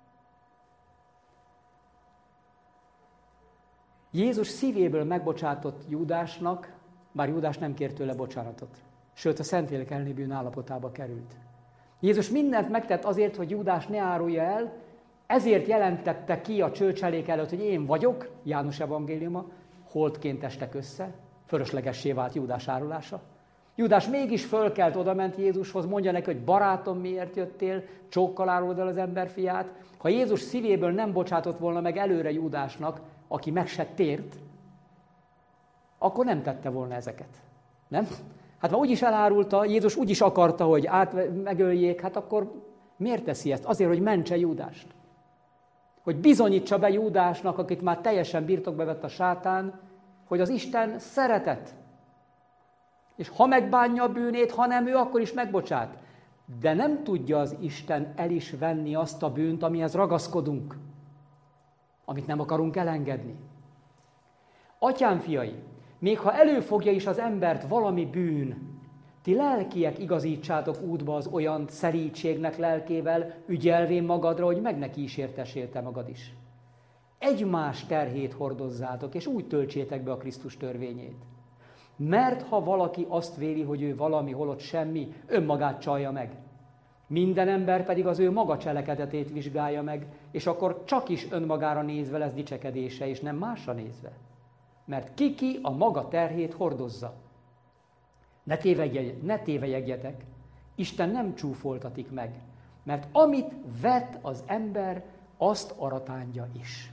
Jézus szívéből megbocsátott Júdásnak, bár Júdás nem kért tőle bocsánatot. Sőt, a Szentlélek elleni bűn állapotába került. Jézus mindent megtett azért, hogy Júdás ne árulja el, ezért jelentette ki a csőcselék előtt, hogy én vagyok, János evangéliuma, holtként estek össze, Fölöslegessé vált Júdás árulása. Júdás mégis fölkelt, odament Jézushoz, mondja neki, hogy barátom, miért jöttél, csókkal árulod el az emberfiát. Ha Jézus szívéből nem bocsátott volna meg előre Júdásnak, aki meg se tért, akkor nem tette volna ezeket. Nem? Hát ma úgyis elárulta, Jézus úgyis akarta, hogy megöljék, hát akkor miért teszi ezt? Azért, hogy mentse Júdást. Hogy bizonyítsa be Júdásnak, akit már teljesen birtokba vett a sátán, hogy az Isten szeretet. És ha megbánja a bűnét, ha nem, ő akkor is megbocsát. De nem tudja az Isten el is venni azt a bűnt, amihez ragaszkodunk, amit nem akarunk elengedni. Atyám fiai, még ha előfogja is az embert valami bűn, ti lelkiek igazítsátok útba az olyan szerítségnek lelkével, ügyelvén magadra, hogy meg neki is értessél te magad is. Egymás terhét hordozzátok, és úgy töltsétek be a Krisztus törvényét. Mert ha valaki azt véli, hogy ő valami, holott semmi, önmagát csalja meg. Minden ember pedig az ő maga cselekedetét vizsgálja meg, és akkor csak is önmagára nézve lesz dicsekedése, és nem másra nézve. Mert ki a maga terhét hordozza. Ne tévejegjetek, Isten nem csúfoltatik meg, mert amit vet az ember, azt aratándja is.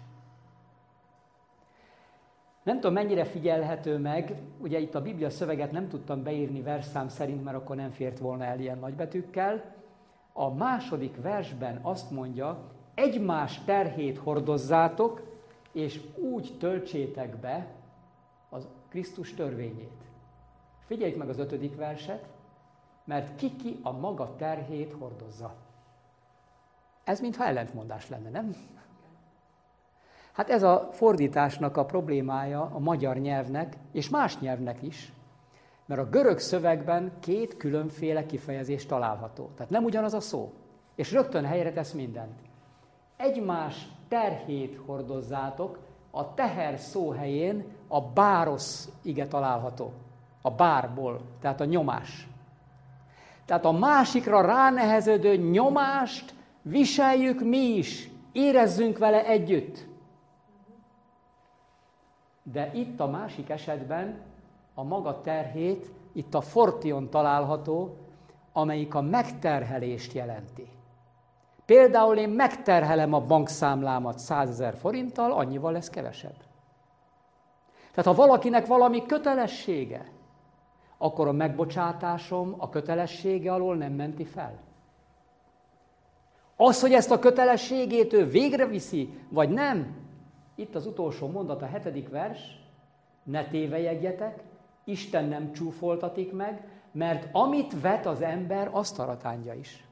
Nem tudom, mennyire figyelhető meg, ugye itt a Biblia szöveget nem tudtam beírni versszám szerint, mert akkor nem fért volna el ilyen nagybetűkkel. A második versben azt mondja, egymás terhét hordozzátok, és úgy töltsétek be az Krisztus törvényét. Figyeljük meg az 5. verset, mert ki a maga terhét hordozza. Ez mintha ellentmondás lenne, nem? Hát ez a fordításnak a problémája a magyar nyelvnek, és más nyelvnek is, mert a görög szövegben 2 különféle kifejezés található. Tehát nem ugyanaz a szó, és rögtön helyre tesz mindent. Egymás terhét hordozzátok, a teher szó helyén a bárosz ige található. A bárból, tehát a nyomás. Tehát a másikra ránehezedő nyomást viseljük mi is, érezzünk vele együtt. De itt a másik esetben a maga terhét, itt a fortion található, amelyik a megterhelést jelenti. Például én megterhelem a bankszámlámat 100 000 forinttal, annyival lesz kevesebb. Tehát ha valakinek valami kötelessége, akkor a megbocsátásom a kötelessége alól nem menti fel. Az, hogy ezt a kötelességét ő végre viszi, vagy nem, itt az utolsó mondat, a 7. vers, ne tévejegjetek, Isten nem csúfoltatik meg, mert amit vet az ember, azt aratándja is.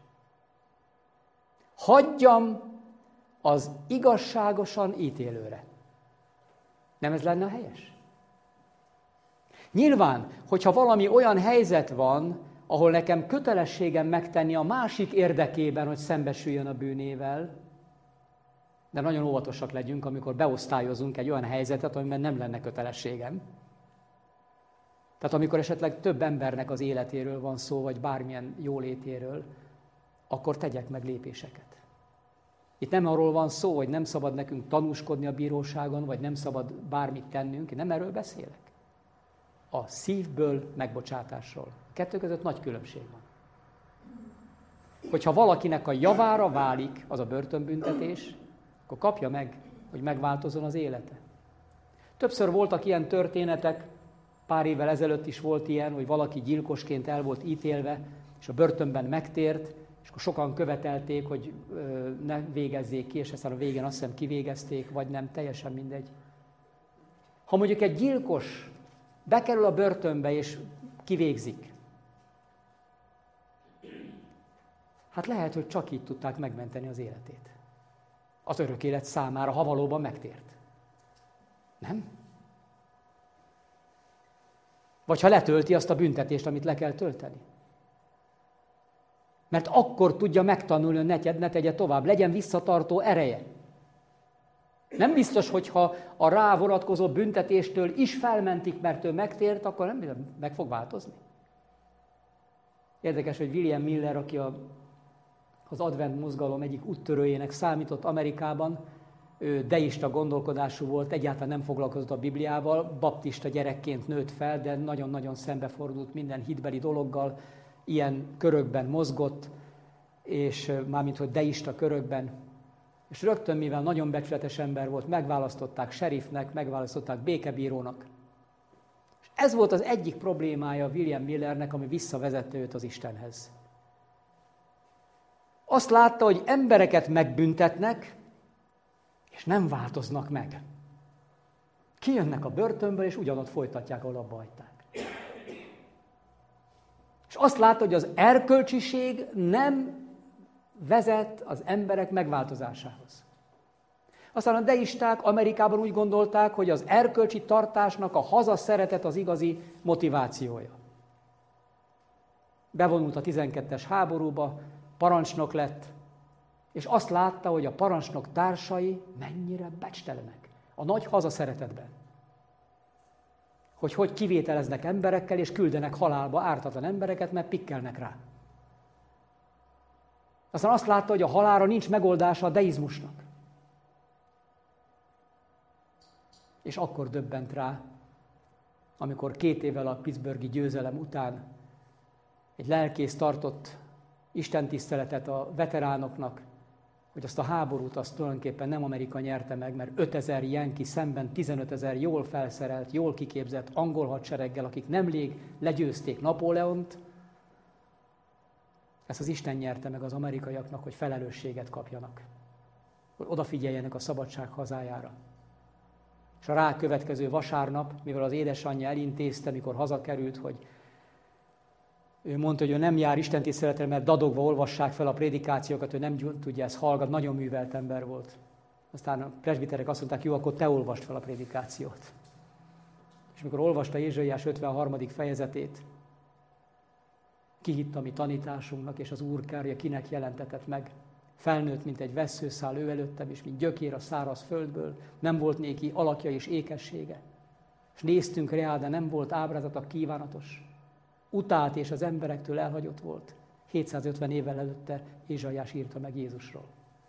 Hagyjam az igazságosan ítélőre. Nem ez lenne a helyes? Nyilván, hogyha valami olyan helyzet van, ahol nekem kötelességem megtenni a másik érdekében, hogy szembesüljön a bűnével, de nagyon óvatosak legyünk, amikor beosztályozunk egy olyan helyzetet, amiben nem lenne kötelességem. Tehát amikor esetleg több embernek az életéről van szó, vagy bármilyen jólétéről, akkor tegyek meg lépéseket. Itt nem arról van szó, hogy nem szabad nekünk tanúskodni a bíróságon, vagy nem szabad bármit tennünk, én nem erről beszélek. A szívből megbocsátásról. A kettő között nagy különbség van. Hogyha valakinek a javára válik az a börtönbüntetés, akkor kapja meg, hogy megváltozzon az élete. Többször voltak ilyen történetek, pár évvel ezelőtt is volt ilyen, hogy valaki gyilkosként el volt ítélve, és a börtönben megtért, és akkor sokan követelték, hogy ne végezzék ki, és aztán a végén azt hiszem kivégezték, vagy nem, teljesen mindegy. Ha mondjuk egy gyilkos bekerül a börtönbe, és kivégzik, hát lehet, hogy csak így tudták megmenteni az életét. Az örök élet számára, ha valóban megtért. Nem? Vagy ha letölti azt a büntetést, amit le kell tölteni. Mert akkor tudja megtanulni, hogy ne tegye tovább, legyen visszatartó ereje. Nem biztos, hogyha a rá vonatkozó büntetéstől is felmentik, mert ő megtért, akkor nem meg fog változni. Érdekes, hogy William Miller, aki az advent mozgalom egyik úttörőjének számított Amerikában, ő deista gondolkodású volt, egyáltalán nem foglalkozott a Bibliával, baptista gyerekként nőtt fel, de nagyon-nagyon szembefordult minden hitbeli dologgal, ilyen körökben mozgott, és mármint, hogy deista körökben. És rögtön, mivel nagyon becsületes ember volt, megválasztották seriffnek, megválasztották békebírónak. És ez volt az egyik problémája William Millernek, ami visszavezette őt az Istenhez. Azt látta, hogy embereket megbüntetnek, és nem változnak meg. Kijönnek a börtönből, és ugyanott folytatják, ahol abba hagyták. És azt látta, hogy az erkölcsiség nem vezet az emberek megváltozásához. Aztán a deisták Amerikában úgy gondolták, hogy az erkölcsi tartásnak a hazaszeretet az igazi motivációja. Bevonult a 12-es háborúba, parancsnok lett, és azt látta, hogy a parancsnok társai mennyire becstelenek a nagy hazaszeretetben. Hogy kivételeznek emberekkel, és küldenek halálba ártatlan embereket, mert pikkelnek rá. Aztán azt látta, hogy a halálra nincs megoldása a deizmusnak. És akkor döbbent rá, amikor 2 évvel a pittsburghi győzelem után egy lelkész tartott istentiszteletet a veteránoknak, hogy azt a háborút azt tulajdonképpen nem Amerika nyerte meg, mert 5000 jenki szemben 15 000 jól felszerelt, jól kiképzett angol hadsereggel, akik nemrég legyőzték Napóleont. Ezt az Isten nyerte meg az amerikaiaknak, hogy felelősséget kapjanak, hogy odafigyeljenek a szabadság hazájára. És a rá következő vasárnap, mivel az édesanyja elintézte, mikor hazakerült, hogy ő mondta, hogy ő nem jár istentiszteletre, mert dadogva olvassák fel a prédikációkat, hogy nem tudja ezt hallgatni, nagyon művelt ember volt. Aztán a presbiterek azt mondták, jó, akkor te olvasd fel a prédikációt. És mikor olvasta Ézsaiás 53. fejezetét, kihitt a mi tanításunknak, és az Úr kárja kinek jelentetett meg. Felnőtt, mint egy vesszőszál ő előttem, és mint gyökér a száraz földből, nem volt néki alakja és ékessége. És néztünk rá, de nem volt ábrázata kívánatos. Utált és az emberektől elhagyott volt. 750 évvel előtte Ézsaiás írta meg Jézusról.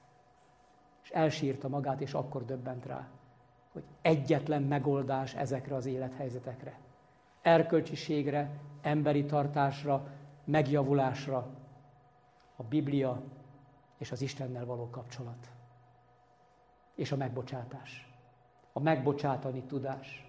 És elsírta magát, és akkor döbbent rá, hogy egyetlen megoldás ezekre az élethelyzetekre. Erkölcsiségre, emberi tartásra, megjavulásra a Biblia és az Istennel való kapcsolat. És a megbocsátás. A megbocsátani tudás.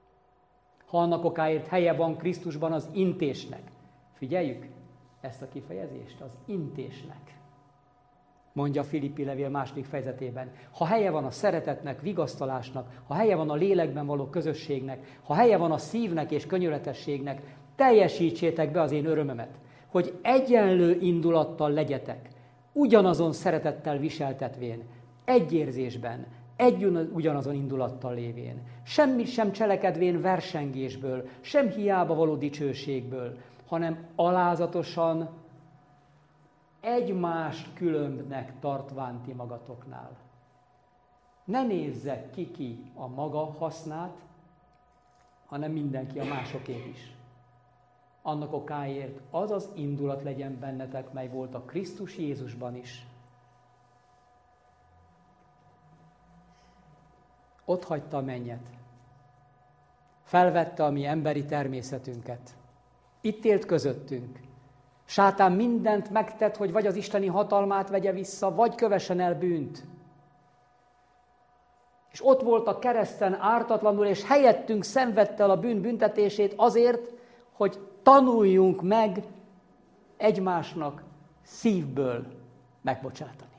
Ha annak okáért helye van Krisztusban az intésnek. Figyeljük ezt a kifejezést, az intésnek. Mondja a Filippi levél 2. fejezetében. Ha helye van a szeretetnek, vigasztalásnak, ha helye van a lélekben való közösségnek, ha helye van a szívnek és könyörületességnek, teljesítsétek be az én örömömet, hogy egyenlő indulattal legyetek, ugyanazon szeretettel viseltetvén, egy érzésben, ugyanazon indulattal lévén, semmit sem cselekedvén versengésből, sem hiába való dicsőségből, hanem alázatosan egymást különbnek tartván ti magatoknál. Ne nézze ki a maga hasznát, hanem mindenki a másokét is. Annak okáért az az indulat legyen bennetek, mely volt a Krisztus Jézusban is. Ott hagyta a mennyet. Felvette a mi emberi természetünket. Itt élt közöttünk. Sátán mindent megtett, hogy vagy az isteni hatalmát vegye vissza, vagy kövessen el bűnt. És ott volt a kereszten ártatlanul, és helyettünk szenvedte el a bűn büntetését azért, hogy tanuljunk meg egymásnak szívből megbocsátani.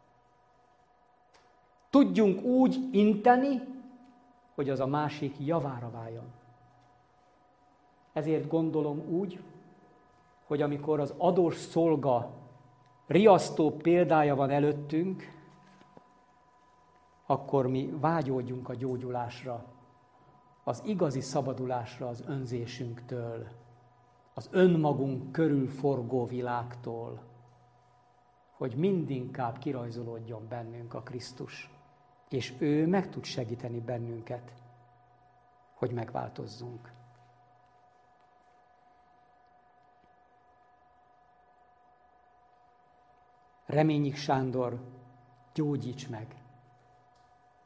Tudjunk úgy inteni, hogy az a másik javára váljon. Ezért gondolom úgy, hogy amikor az adós szolga riasztó példája van előttünk, akkor mi vágyódjunk a gyógyulásra, az igazi szabadulásra az önzésünktől, az önmagunk körül forgó világtól, hogy mindinkább kirajzolódjon bennünk a Krisztus, és ő meg tud segíteni bennünket, hogy megváltozzunk. Reményik Sándor, gyógyíts meg!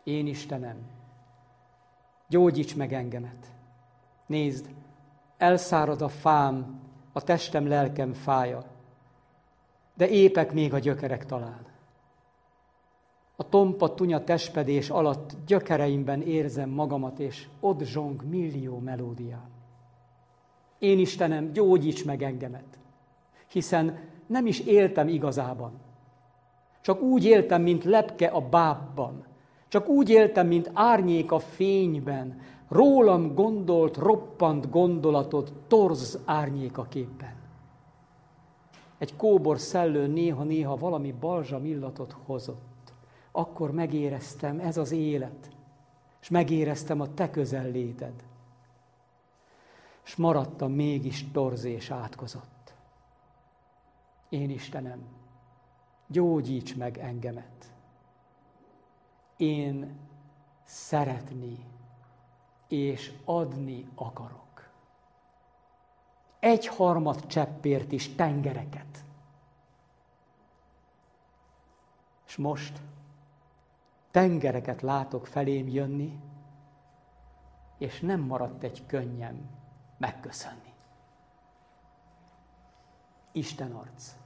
Én Istenem, gyógyíts meg engemet. Nézd, elszárad a fám, a testem, lelkem fája, de épek még a gyökerek talán. A tompa tunya testpedés alatt gyökereimben érzem magamat, és ott zsong millió melódiám. Én Istenem, gyógyíts meg engemet, hiszen nem is éltem igazában. Csak úgy éltem, mint lepke a bábban. Csak úgy éltem, mint árnyék a fényben. Rólam gondolt, roppant gondolatot torz árnyékaképpen. Egy kóbor szellő néha-néha valami balzsam illatot hozott. Akkor megéreztem, ez az élet, és megéreztem a te közelléted. És maradtam mégis torz és átkozott. Én Istenem, gyógyíts meg engemet. Én szeretni és adni akarok. 1/3 cseppért is tengereket. És most tengereket látok felém jönni, és nem maradt egy könnyem megköszönni. Isten arc.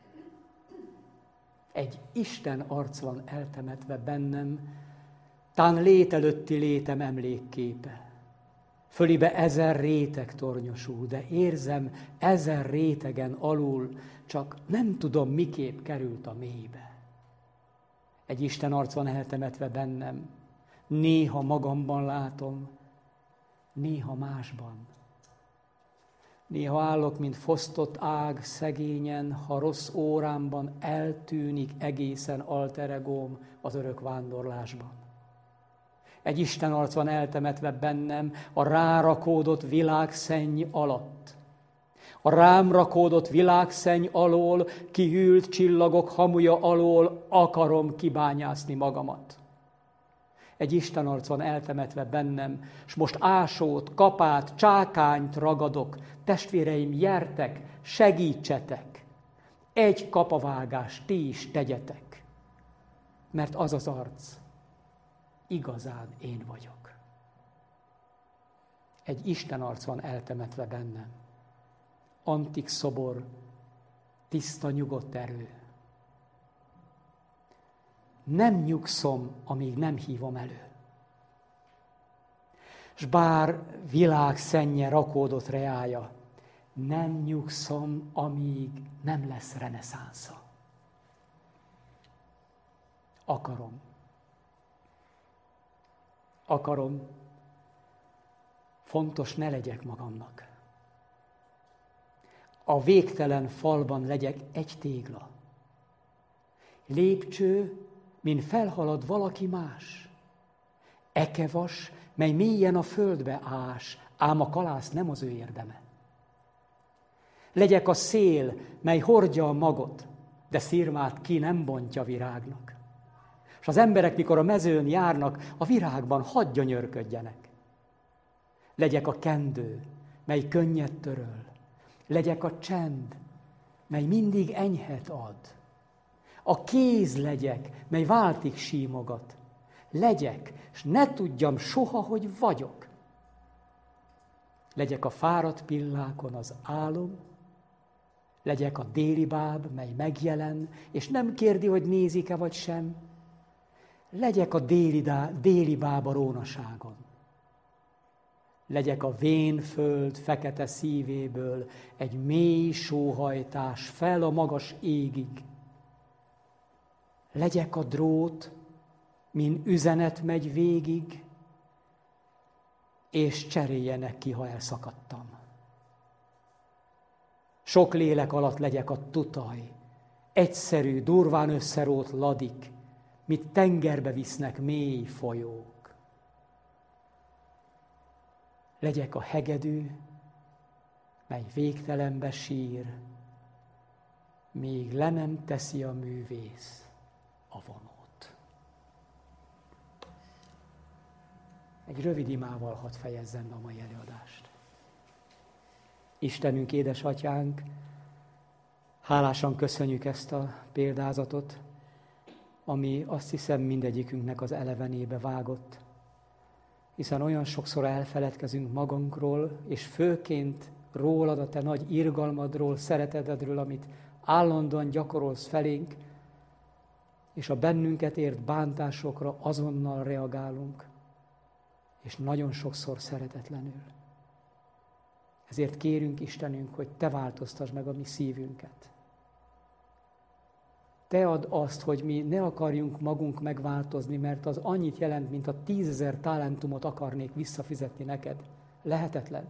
Egy Isten arc van eltemetve bennem, tán lételőtti létem emlékképe. Fölibe 1000 réteg tornyosul, de érzem 1000 rétegen alul, csak nem tudom, miképp került a mélybe. Egy Isten arc van eltemetve bennem, néha magamban látom, néha másban. Néha állok, mint fosztott ág szegényen, ha rossz órámban eltűnik egészen alter egóm az örök vándorlásban. Egy Isten arc van eltemetve bennem a rárakódott világszenny alatt. A rám rakódott világszenny alól, kihűlt csillagok hamuja alól akarom kibányászni magamat. Egy Isten arc van eltemetve bennem, s most ásót, kapát, csákányt ragadok. Testvéreim, gyertek, segítsetek! Egy kapavágást ti is tegyetek, mert az az arc igazán én vagyok. Egy Isten arc van eltemetve bennem. Antik szobor, tiszta, nyugodt erő. Nem nyugszom, amíg nem hívom elő. S bár világ szennye rakódott reája, nem nyugszom, amíg nem lesz reneszánsza. Akarom, fontos ne legyek magamnak. A végtelen falban legyek egy tégla. Lépcső, min felhalad valaki más. Ekevas, mely mélyen a földbe ás, ám a kalász nem az ő érdeme. Legyek a szél, mely hordja a magot, de szirmát ki nem bontja virágnak. És az emberek, mikor a mezőn járnak, a virágban hadd gyönyörködjenek. Legyek a kendő, mely könnyet töröl. Legyek a csend, mely mindig enyhet ad. A kéz legyek, mely váltig símogat. Legyek, és ne tudjam soha, hogy vagyok. Legyek a fáradt pillákon az álom, legyek a déli báb, mely megjelen, és nem kérdi, hogy nézik-e vagy sem. Legyek a déli báb a rónaságon. Legyek a vén föld fekete szívéből egy mély sóhajtás fel a magas égig. Legyek a drót, min üzenet megy végig, és cseréljenek ki, ha elszakadtam. Sok lélek alatt legyek a tutaj, egyszerű, durván összerót ladik, mit tengerbe visznek mély folyók. Legyek a hegedű, mely végtelenbe sír, míg le nem teszi a művész a vonót. Egy rövid imával hadd fejezzem be a mai előadást. Istenünk, édesatyánk, hálásan köszönjük ezt a példázatot, ami azt hiszem mindegyikünknek az elevenébe vágott. Hiszen olyan sokszor elfeledkezünk magunkról, és főként rólad, a te nagy irgalmadról, szeretetedről, amit állandóan gyakorolsz felénk, és a bennünket ért bántásokra azonnal reagálunk, és nagyon sokszor szeretetlenül. Ezért kérünk, Istenünk, hogy te változtasd meg a mi szívünket. Te add azt, hogy mi ne akarjunk magunk megváltozni, mert az annyit jelent, mint a 10 000 talentumot akarnék visszafizetni neked. Lehetetlen.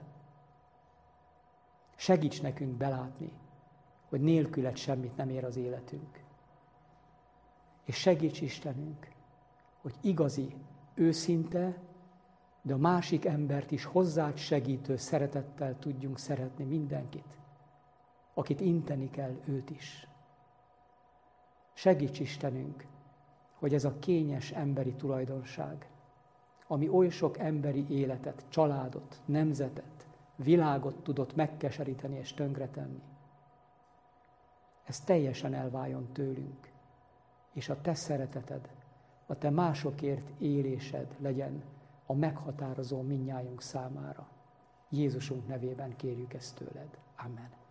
Segíts nekünk belátni, hogy nélküled semmit nem ér az életünk. És segíts, Istenünk, hogy igazi, őszinte, de a másik embert is hozzád segítő szeretettel tudjunk szeretni mindenkit, akit inteni kell, őt is. Segíts, Istenünk, hogy ez a kényes emberi tulajdonság, ami oly sok emberi életet, családot, nemzetet, világot tudott megkeseríteni és tönkretenni, ez teljesen elváljon tőlünk, és a te szereteted, a te másokért élésed legyen a meghatározó mindnyájunk számára. Jézusunk nevében kérjük ezt tőled. Amen.